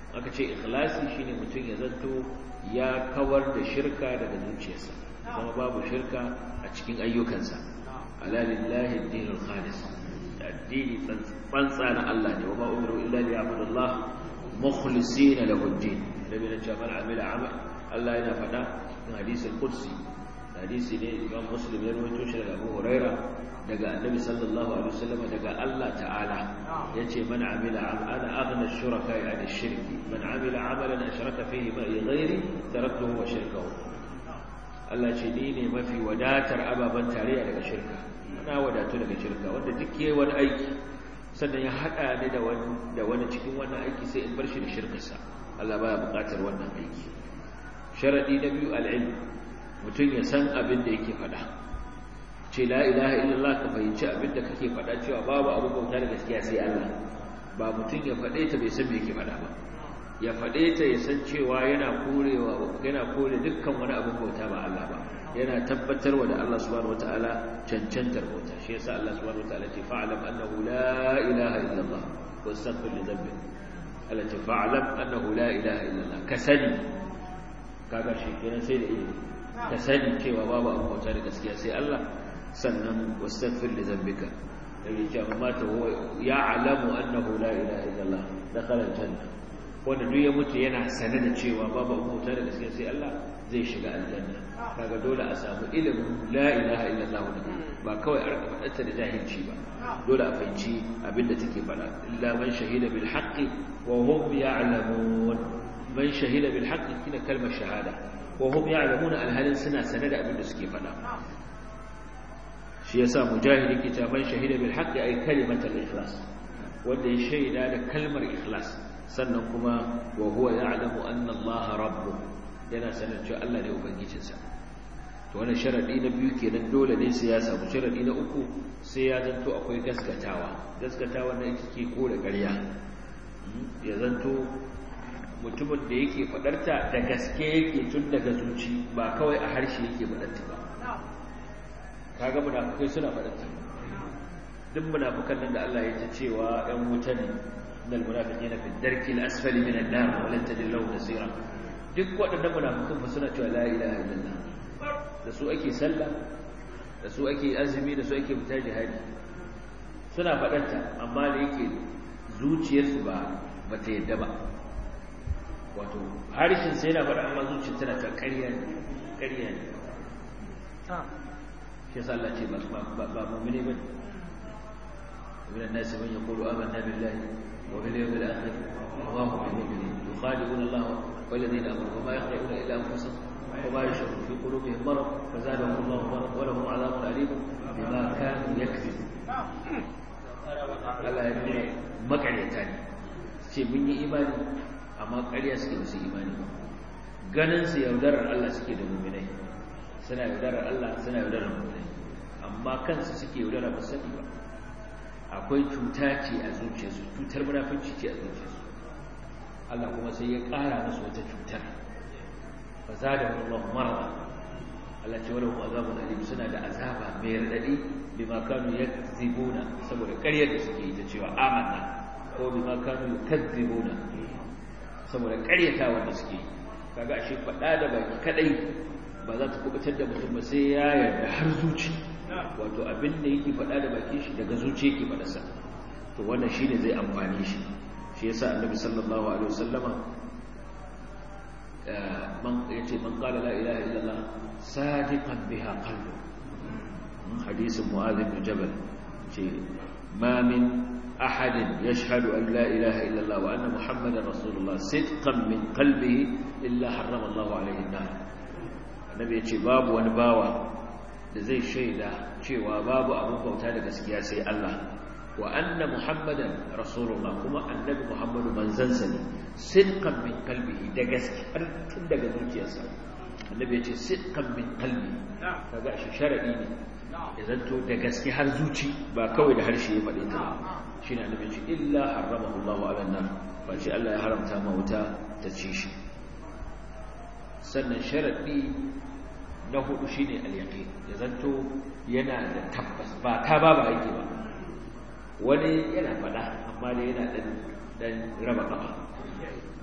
aka ce ikhlasi shine mutum ya zanto ya kawar da shirka daga zuciyarsa zama babu shirka a cikin ayyukansa ala lillahi ad-dinul khalis addini tsantsa na Allah ne wa ma umiru illa liya'budu Allah mukhlisina lahu ad-din nabi na jamal amila amal Allah yana faɗa cikin hadisul qudsi hadisi ne Imam Muslim ya rawaito shi daga Abu Huraira daga Annabi sallallahu alaihi wasallam daga Allah ta'ala yace man amila ana aghna ash-shuraka an ash-shirki man amila amalan ashraka fihi ma'i ghairi taraktuhu wa shirkahu Allah ce ni ne mafi wadatar ababan tarayya daga shirka na wadatu daga shirka wanda duk yayi wani aiki sannan ya hada ni da wani cikin wannan aiki sai in bar shi da shirkarsa Allah baya buƙatar wannan aiki sharadi na biyu al-ilm mutum ya san abin da yake faɗa ce la ilaha illallah ka fahimci abin da kake faɗa cewa babu abu bauta da gaskiya sai Allah ba mutum ya faɗe ta bai san me yake faɗa ba ya faɗe ta ya san cewa yana kore dukkan wani abin bauta ba Allah ba yana tabbatarwa da Allah subhanahu wataala cancantar bauta shi yasa Allah subhanahu wataala ce fa'lam annahu la ilaha illallah wastaghfir li dhanbi Allah ce fa'lam annahu la ilaha illallah ka sani kaga shi kenan sai da ilimi ka sani cewa babu abu bauta da gaskiya sai Allah sannan wastaghfir li dhanbika yayin cewa mata huwa ya'lamu annahu la ilaha illallah dakhala aljanna wanda duk ya mutu yana sane da cewa babu abu bauta da gaskiya sai Allah zai shiga aljanna kaga dole a samu ilimin la ilaha illallah ba kawai a faɗarta da jahilci ba dole a fahimci abinda take faɗa illa man shahida bil haqqi wa hum ya'lamun man shahida bil haqqi kina kalmar shahada وهم يعلمون الهلن سنة سند أبن سكي فلا شيسا مجاهد كتابا شهد بالحق أي كلمة الإخلاص ودي شيء ذلك كلمة الإخلاص سنكما وهو يعلم أن الله ربه لنا سنة شاء الله لأبنجي جنسا وانا شرطي نبيك ندول لي سياسة وشرطي نأكو سياسة أكوي قسكتاوى نأكي كولة قريا يزنتو mutumin da yake fadarta da gaske yake tun daga zuci ba kawai a harshe yake fadarta ba kaga munafikai suna fadarta duk munafikan nan da Allah ya ce cewa ɗan wuta ne innal munafiqina fi darki al-asfali min an-nar wa lan tajid lahu nasira duk waɗannan munafikan ba suna cewa la ilaha illallah da su ake sallah da su ake azumi da su ake fita jihadi suna fadarta amma da yake zuciyarsu ba ta yadda ba wato harshen sai yana faɗa amma zuciya tana ta ƙarya ne shi yasa Allah ce ba mu'mini ba min an-nas man yaqulu amanna billahi wa bil yawmil akhir wa ma hum bimu'minin yukhadi'una Allah wal ladina amanu wa ma yakhda'una illa anfusahum wa ma yash'uruna fi qulubihim marad fazadahum Allah marad wa lahum 'adhabun 'alim bima kanu yakzibun Allah ya ce makareta ne ce mun yi imani amma ƙarya suke musu imani ba ganin su yaudarar Allah suke da mu'minai suna yaudarar Allah suna yaudarar mu'minai amma kansu suke yaudara ba sani ba akwai cuta ce a zuciyarsu cutar munafici ce a zuciyarsu Allah kuma sai ya ƙara musu wata cutar fa zadahum Allah marada Allah ce walahum azabun alim suna da azaba mai radadi bima kanu yakzibuna saboda ƙaryar da suke yi ta cewa amanna ko bima kanu yakzibuna saboda ƙaryata wanda suke kaga ashe faɗa da baki kadai ba za ta kubutar da mutum ba sai ya yarda har zuci wato abin da yake faɗa da baki shi daga zuci yake faɗa sa to wannan shine zai amfane shi shi yasa annabi sallallahu alaihi wasallama man qala la ilaha illallah sadiqan biha qalbu hadisin mu'adh ibn jabal ce ma min أحد يشهد أن لا إله إلا الله وأن محمدا رسول الله صدقا من قلبه إلا حرم الله عليه النار النبي يقول باب ونباوة زي شيدا شيوا باب أبو بوتا لكسكيا سي الله وأن محمدا رسول الله كما النبي محمد من زنسني صدقا من قلبه دقسكي دقسكي النبي يقول صدقا من قلبه فقاش شرعيني إذا أنتو دقسكي هرزوتي باكوي لهرشي يفعل shine annabi ce illa haramahu Allahu ala nar fa ce Allah ya haramta ma wuta ta ci shi sannan sharadi na hudu shine al-yaqin ya zanto yana da tabbas ba ta ba yake ba wani yana fada amma da yana dan raba kafa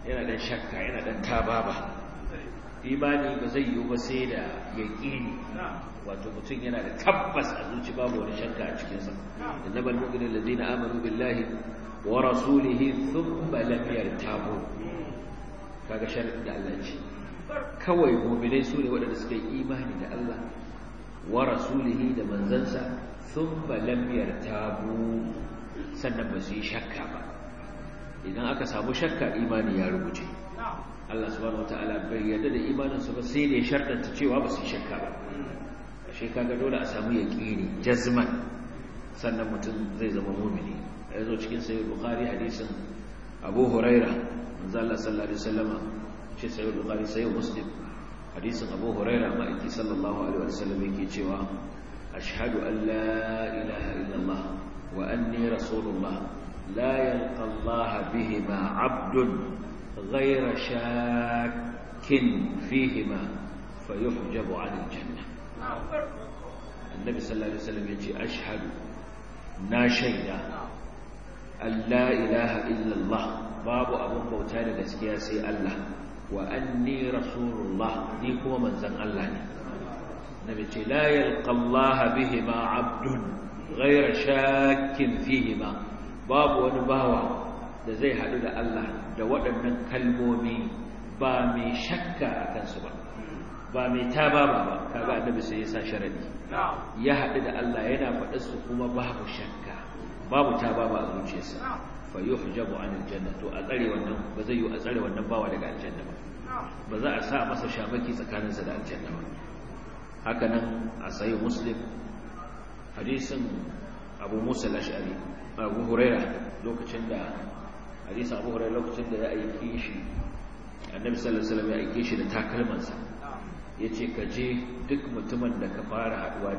yana dan shakka yana dan tababa. Imani ba zai yi ba sai da yaqini, wato mutum yana da tabbas a zuci babu wani shakka a cikin sa. Innamal mu'minuna alladhina amanu billahi wa rasulihi thumma lam yartabu. Kaga sharadin da Allah ya ce kawai mu'minai su ne waɗanda suka yi imani da Allah wa rasulihi da manzansa thumma lam yartabu, sannan ba su yi shakka ba. Idan aka samu shakka imani ya rubuce. Allah subhanahu wataala bai yarda da imaninsu ba sai da ya sharɗanta cewa ba su yi shakka ba. Ashe kaga dole a samu yaqini jazman sannan mutum zai zama mu'mini. Yazo cikin sahih Bukhari hadisin Abu Huraira manzo Allah sallallahu alaihi wasallam, shi sahih Bukhari sahih Muslim hadisin Abu Huraira ma'aiki sallallahu alaihi wasallam yake cewa ashhadu an la ilaha illallah wa anni rasulullah la yalqa Allah bihima 'abdun ghayra shakkin fihima fayuhjabu 'anil jannah. Annabi sallallahu alaihi wasallam yace ashhadu, na shaida an la ilaha illallah, babu abun bauta da gaskiya sai Allah, wa anni rasulullah, ni kuma manzon Allah ne. Nabi ce la yalqa Allah bihima 'abdun ghayra shakkin fihima, babu wani bawa da zai hadu da Allah da waɗannan kalmomi ba mai shakka akan su ba mai tababa ba. Kaga annabi sai ya sa sharadi, ya hadu da Allah yana faɗa su kuma babu shakka babu tababa a zuciyarsa, fa yuhjabu 'anil janna. To a tsare wannan ba zai yi a tsare wannan bawa daga aljanna ba za a sa masa shamaki tsakaninsa da aljanna ba. Haka nan a sahih Muslim hadisin Abu Musa al-Ash'ari, Abu Hurairah lokacin da ya aike shi, Annabi sallallahu alaihi wasallam ya aike shi da takalmansa, yace ka je duk mutumin da ka fara haduwa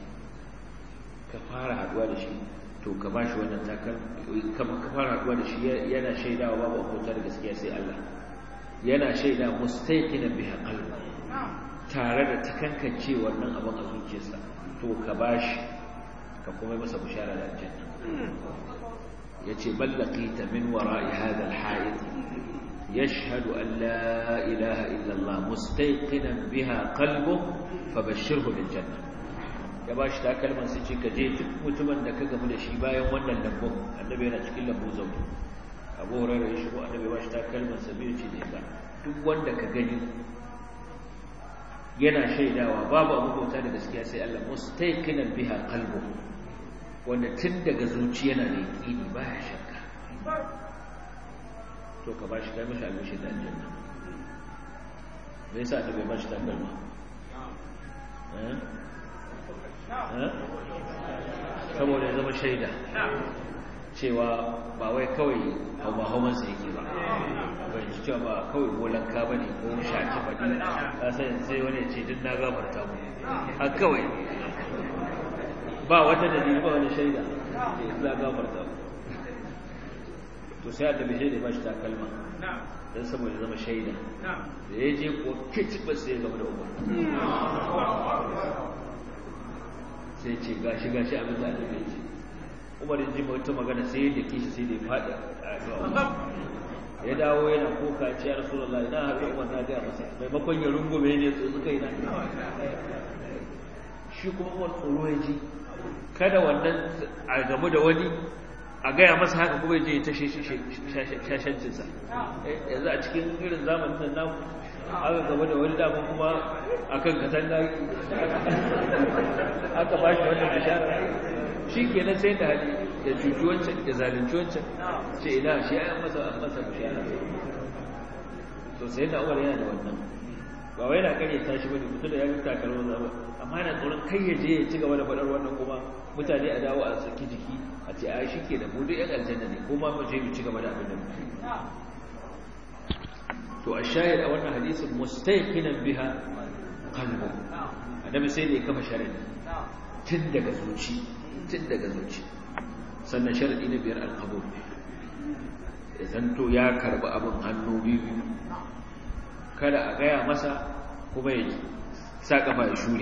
da shi to ka bashi wannan ka fara haduwa da shi yana shaidawa babu abota da gaskiya sai Allah, yana shaida mustaqinan biha qalbi, tare da takankance wannan abin a zuciyarsa, to ka bashi ka kuma masa bishara da aljanna. yace ballaqita min wara'i hadha al-ha'id yashhadu an la ilaha illa Allah mustaqinan biha qalbuhu fabashshirhu bil janna. Ya bashi takalman sai ce ka je duk mutumin da ka gamu da shi bayan wannan lambu, annabi yana cikin lambu zautu. Abu Hurairah ya shigo, annabi ya bashi takalman sa bai ce da duk wanda ka gani yana shaidawa babu abu bauta da gaskiya sai Allah mustaqinan biha qalbuhu, wanda tun daga zuciya yana da yaqini baya shakka, to ka bashi kai mishi albishi da aljanna. Me yasa da bai bashi takalma? Saboda ya zama shaida cewa ba wai kawai hauma-haumansa yake ba, bai ci cewa ba kawai bolanka ba ne ko shaci faɗi sai wani ce duk na gafarta mu a kawai ba wata dalili ba wani shaida za gafarta mu. To sai annabi shaida ba shi takalma don saboda zama shaida, da ya je ko kici ba sai ya gaba da umar sai ce gashi abin da annabi ya ce. Umar ji wata magana sai ya dake shi sai da ya faɗi a addu'a. Ya dawo yana koka ce ya Rasulullahi, ina har Umar na ga masa maimakon ya rungume ne tsotsi kaina. Shi kuma Umar tsoro ya ji kada wannan a gamu da wani a gaya masa haka kuma ya je ta shashancinsa. Yanzu a cikin irin zamanin nan namu aka gaba da wani dama kuma akan katanga aka ba shi wannan bishara, shi kenan sai da hali da cuci wancan da zalunci wancan, ce ina shi ya masa bishara. To sai da Umar yana da wannan, ba wai na kare tashi bane, mutum da ya ga takalmar zama, amma yana tsoron kai ya je ya ci gaba da faɗar wannan kuma mutane a dawo a saki jiki a ce ai shi ke da mu duk yan aljanna ne, ko ma mu je mu ci gaba da abin da muke. To a shahid a wannan hadisin mustaqinan biha qalbu, annabi sai da ya kafa sharadi tun daga zuci. Sannan sharadi na biyar al-qabul, ya zanto ya karbi abin hannu biyu, kada a gaya masa kuma ya sa kafa ya shure.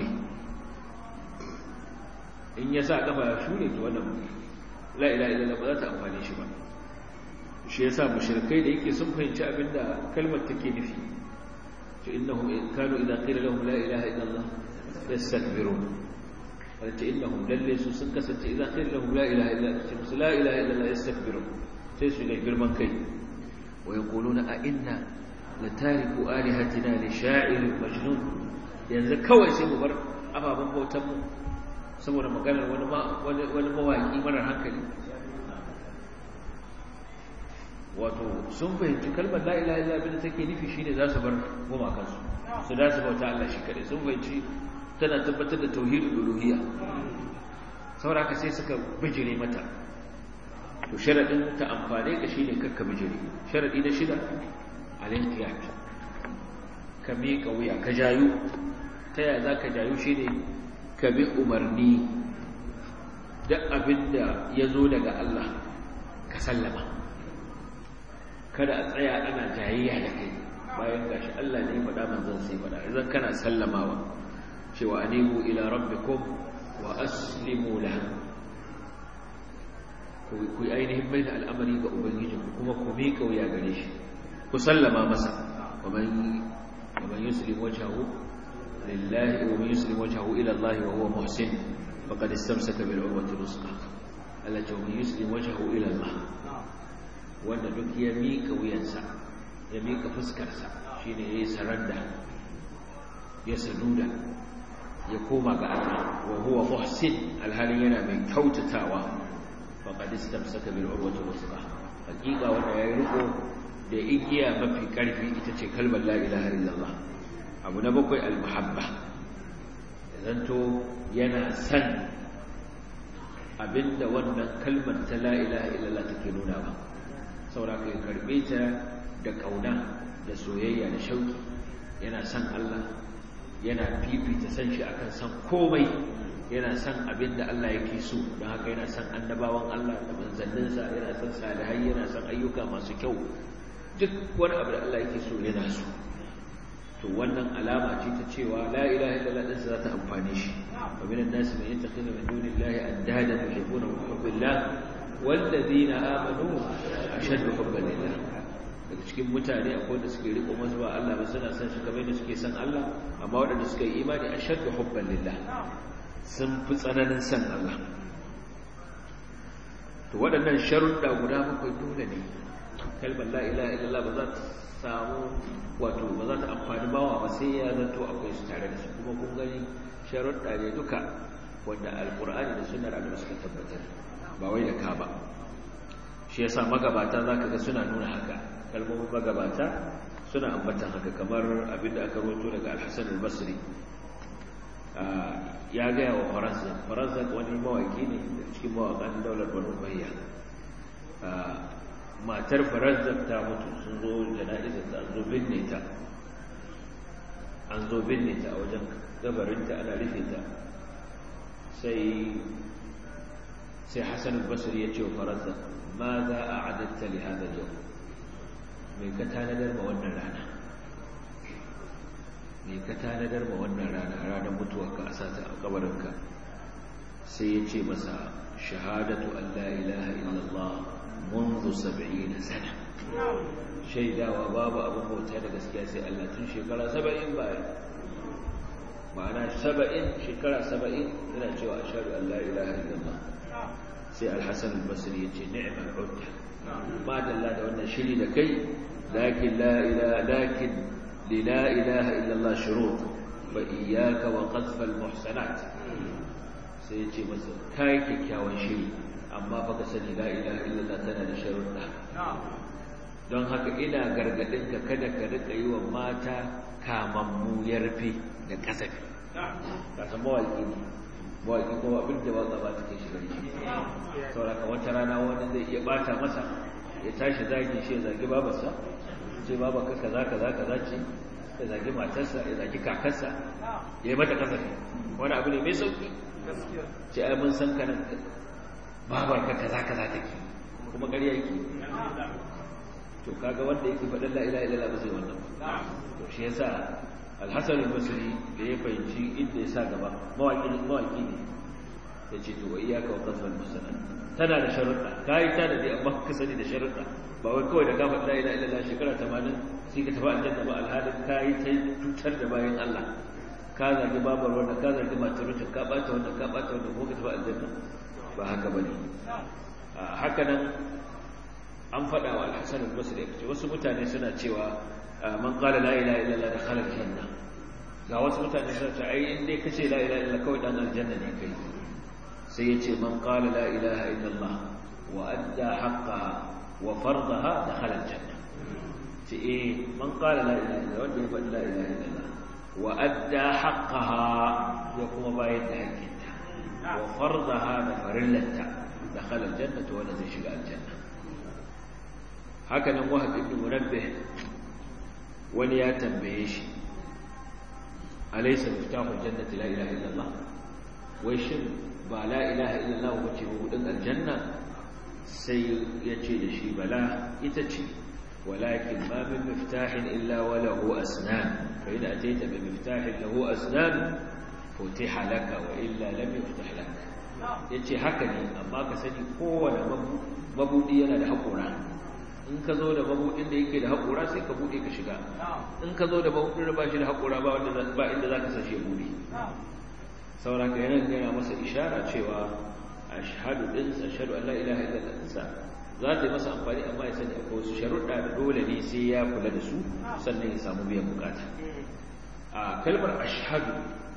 In ya sa kafa ya shure to wannan la ilaha illallah ba za ta amfane shi ba. shi yasa mushrikai da yake sun fahimci abinda kalmar take nufi to innahum kanu idza qila lahum la ilaha illa Allah yastakbirun wanda innahum lalle su sun kasance idza qila lahum la ilaha illa Allah la ilaha illa Allah yastakbirun sai su ga girman kai wa yaquluna a inna latariku alihatina li sha'irin majnun yanzu kawai sai mu bar ababen bautan mu saboda maganar wani mawaki marar hankali wato sun fahimci kalmar la ilaha illa Allah take nufi shine za su bar gumakan su da su bauta Allah shi kadai sun fahimci tana tabbatar da tauhidul uluhiyya saboda haka sai suka bijire mata to sharadin ta amfane ka shine kakka bijire sharadi na shida al-inqiyad ka miƙa wuya ka jayu ta yaya zaka jayu shine ka bi umarni duk abinda yazo daga Allah ka sallama kada a tsaya ana jayayya da kai bayan gashi Allah ne faɗa manzon sai faɗa idan kana sallamawa cewa anibu ila rabbikum wa aslimu lahu ku ainihin mai da al'amari ga ubangijinku kuma ku miƙa wuya gare shi ku sallama masa wa man yuslim wajhahu lillahi wa man yuslim wajhahu ila Allah wa huwa muhsin faqad istamsaka bil urwati al-wuthqa allati wa man yuslim wajhahu ila Allah wanda duk ya miƙa wuyansa ya miƙa fuskarsa shine yayi saranda ya saduda ya koma ga Allah wa huwa muhsin alhalin yana mai kyautatawa faqad istamsaka bil urwati al-wuthqa hakika wanda yayi riko da igiya mafi karfi ita ce kalmar la ilaha illallah abu na bakwai al-mahabba zanto yana san abinda wannan kalmar ta la ilaha illallah take nuna ba saboda kai karbe ta da kauna da soyayya da shauki yana san Allah yana fifita san shi akan san komai yana san abinda Allah yake so don haka yana san annabawan Allah da manzanninsa yana san salihai yana san ayyuka masu kyau duk wani abu da Allah yake so yana so to wannan alama ce ta cewa la ilaha illallah din za ta amfane shi wa minan nasi man yattakhidhu min dunillahi andadan yuhibbuna hubbillah walladhina amanu ashaddu hubban lillah daga cikin mutane akwai da suke riko masu ba Allah ba suna san shi kamar da suke san Allah amma waɗanda suka yi imani ashaddu hubban lillah sun fi tsananin san Allah to waɗannan sharuɗa guda bakwai dole ne kalmar la ilaha illallah ba za ta samu wato ba za ta amfani bawa ba sai ya zanto akwai su tare da su kuma kun gani sharuɗa ne duka wanda alqur'ani da sunnar annabi suka tabbatar ba wai da ka ba shi yasa magabata zaka ga suna nuna haka kalmomin magabata suna ambatan haka kamar abinda aka rawaito daga al-Hasan al-Basri ya ga wa Farazza wani mawaki ne cikin mawakan daular Banu Umayya matar Farazza ta mutu sun zo jana'izar ta an zo binne ta a wajen gabarinta ana rufe ta sai Hasan al-Basri ya ce wa Farazza ma za a adatta li hada yau mai ka tanadar ma wannan rana mai ka tanadar ma wannan rana ranar mutuwarka a sata a kabarinka sai ya ce masa shahadatu an la ilaha illallah منذ 70 سنة shaidawa babu abin bauta da gaskiya sai Allah tun shekara 70 baya ma'ana 70 shekara 70 yana cewa ashhadu an la ilaha illallah sai al-Hasan al-Basri yace ni'mal udda ma dalla da wannan shiri da kai lakin li la ilaha illallah shurut fa iyyaka wa qadf al-muhsanat sai yace masa kai kikkiawan shiri amma baka sani la ilaha illallah tana da sharuɗa don haka ina gargadinka kada ka rika yi wa mata kamammu yarfe da kasafi ka san mawaki kuma abin da waka ba take shiga shi saboda wata rana wani zai iya bata masa ya tashi zagi shi ya zagi babarsa sai babarka kaza ce ya zagi matarsa ya zagi kakarsa ya yi mata kasafi wani abu ne mai sauki ce ai mun san kanan babarka kaza take kuma ƙarya yake to kaga wanda yake faɗin la ilaha illallah ba sai wannan to shi yasa al-Hasan al-Basri da ya fahimci inda ya sa gaba mawaki ne sai ce to wa iyyaka wa qasfal muhsanat tana da sharuɗa kai ta da dai amma ka sani da sharuɗa ba wai kawai da ka faɗa ila ila shekara 80 sai ka tafi aljanna ba alhalin kai ta tutar da bayan Allah ka zagi babar wanda ka zagi matar wanda ka bata wanda ka bata wanda ko ka tafi aljanna ba haka bane haka nan an faɗa wa al-Hasan al-Basri wasu mutane suna cewa man qala la ilaha illallah dakhala al-janna ga wasu mutane suna cewa ai in dai kace la ilaha illallah kawai dan aljanna ne kai sai yace man qala la ilaha illallah wa adda haqqaha wa fardaha dakhala al-janna ce man qala la ilaha illallah wanda ya faɗi la ilaha illallah wa adda haqqaha ya kuma bayar da hakkinta wa fardaha da farillata dakhala al-janna to wanda zai shiga aljanna haka nan Wahab ibn Munabbih wani ya tambaye shi alaysa miftahul jannati la ilaha illallah wai shin ba la ilaha illallah wace hudun aljanna sai ya ce da shi bala ita ce walakin ma min miftahin illa wa lahu asnan fa idza ataita bi miftahin lahu asnan futiha laka wa illa lam yuftah laka yace haka ne amma ka sani kowane mabudi yana da hakura in ka zo da mabudin da yake da haƙura sai ka buɗe ka shiga in ka zo da mabudin da ba shi da haƙura ba inda za ka sashe buɗe sauraka yana masa ishara cewa ashhadu an la ilaha illallah ɗinsa za ta yi masa amfani amma ya sani akwai wasu sharuɗa da dole ne sai ya kula da su sannan ya samu biyan bukata a kalmar ashhadu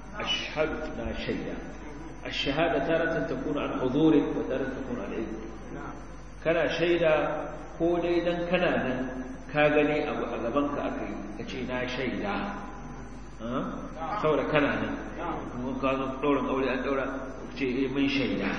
na shaida ashhada taratan takunu an hudurin wa taratan takunu an ilm kana shaida ko dai dan kana nan ka gane abu a gabanka aka yi ka ce na shaida saboda kana nan mun ka zo ɗaurin aure an ɗaura ce mun shaida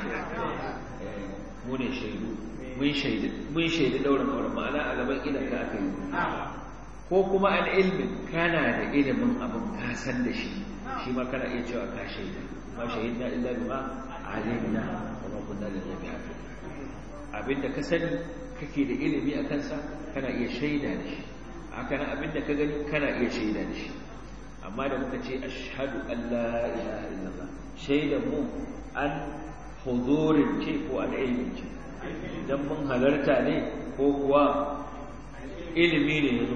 mu ne shaidu mun shaida ɗaurin aure ma'ana a gaban idanka aka yi ko kuma an ilmin kana da ilimin abin ka san da shi shi ma kana iya cewa ka shaida ma shahidna illa bima alimna wa ma kunna lil ghaibi hafizin abinda ka sani kake da ilimi a kansa kana iya shaida da shi haka nan abinda ka gani kana iya shaida da shi amma da muka ce ashhadu an la ilaha illallah shaidan mu an huzurin ce ko an ilmin ce idan mun halarta ne ko kuwa ilimi ne yazo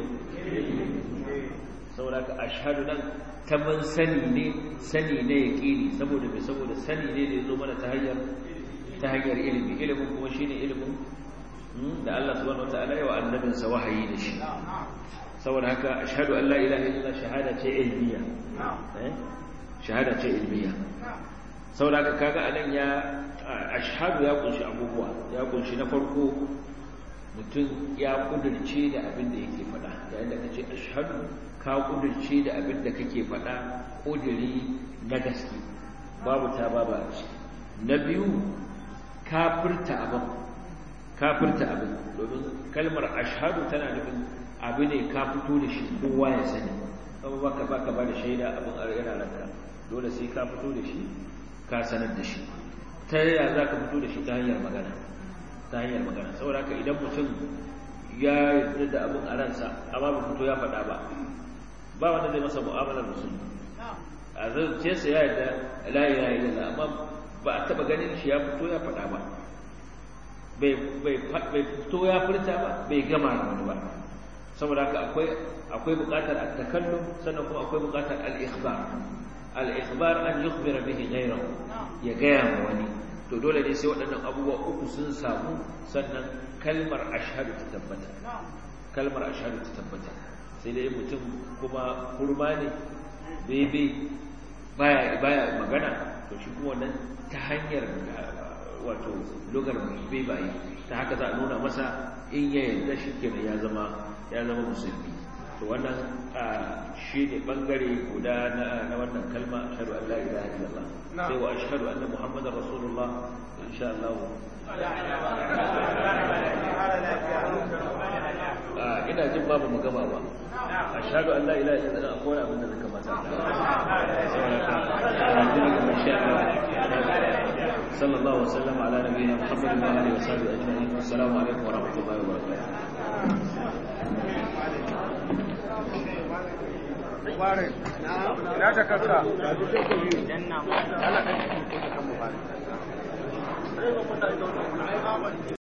saboda ka ashhadu nan ta mun sani ne yaqini saboda sani ne da yazo mana ta hanyar ilimi ilimin kuma shine ilimin da Allah subhanahu wataala ya wa annabinsa wahayi da shi saboda haka ashhadu an la ilaha illallah shahada ce ilmiya shahada ce ilmiya saboda haka kaga anan ya ashhadu ya kunshi abubuwa ya kunshi na farko mutum ya kudirce da abin da yake faɗa yayin da kace ashhadu ka kudirce da abin da kake faɗa kudiri na gaske babu ta baba na biyu kafirta abin domin kalmar ashhadu tana nufin abu ne ka fito da shi kowa ya sani kuma baka ba da shaida abin yana ranka dole sai ka fito da shi ka sanar da shi ta yaya za ka fito da shi ta hanyar magana saboda haka idan mutum ya yarda da abin a ransa amma ba fito ya faɗa ba wanda zai masa mu'amalar musulmi a zuciyarsa ya yarda la ilaha illallah amma ba a taɓa ganin shi ya fito ya faɗa ba bai fito ya furta ba bai gama da wani ba saboda haka akwai buƙatar at-takallum sannan kuma akwai buƙatar al-ikhbar an yukhbira bihi ghayrahu ya gaya ma wani to dole ne sai waɗannan abubuwa uku sun samu sannan kalmar ashhadu ta tabbata sai dai mutum kuma kurma ne bebe baya magana to shi kuma wannan ta hanyar wato lugar bai bayi ta haka za a nuna masa in ya yarda shi kenan ya zama musulmi to wannan shi ne bangare guda na wannan kalma ashhadu an la ilaha illallah sai wa ashhadu anna muhammadar rasulullah insha Allah ina jin babu mu gaba ba ashhadu an la ilaha illallah akwai abin da zaka mata صلى الله وسلم على نبينا محمد وعلى اله وصحبه اجمعين والسلام عليكم ورحمه الله وبركاته لا تكسر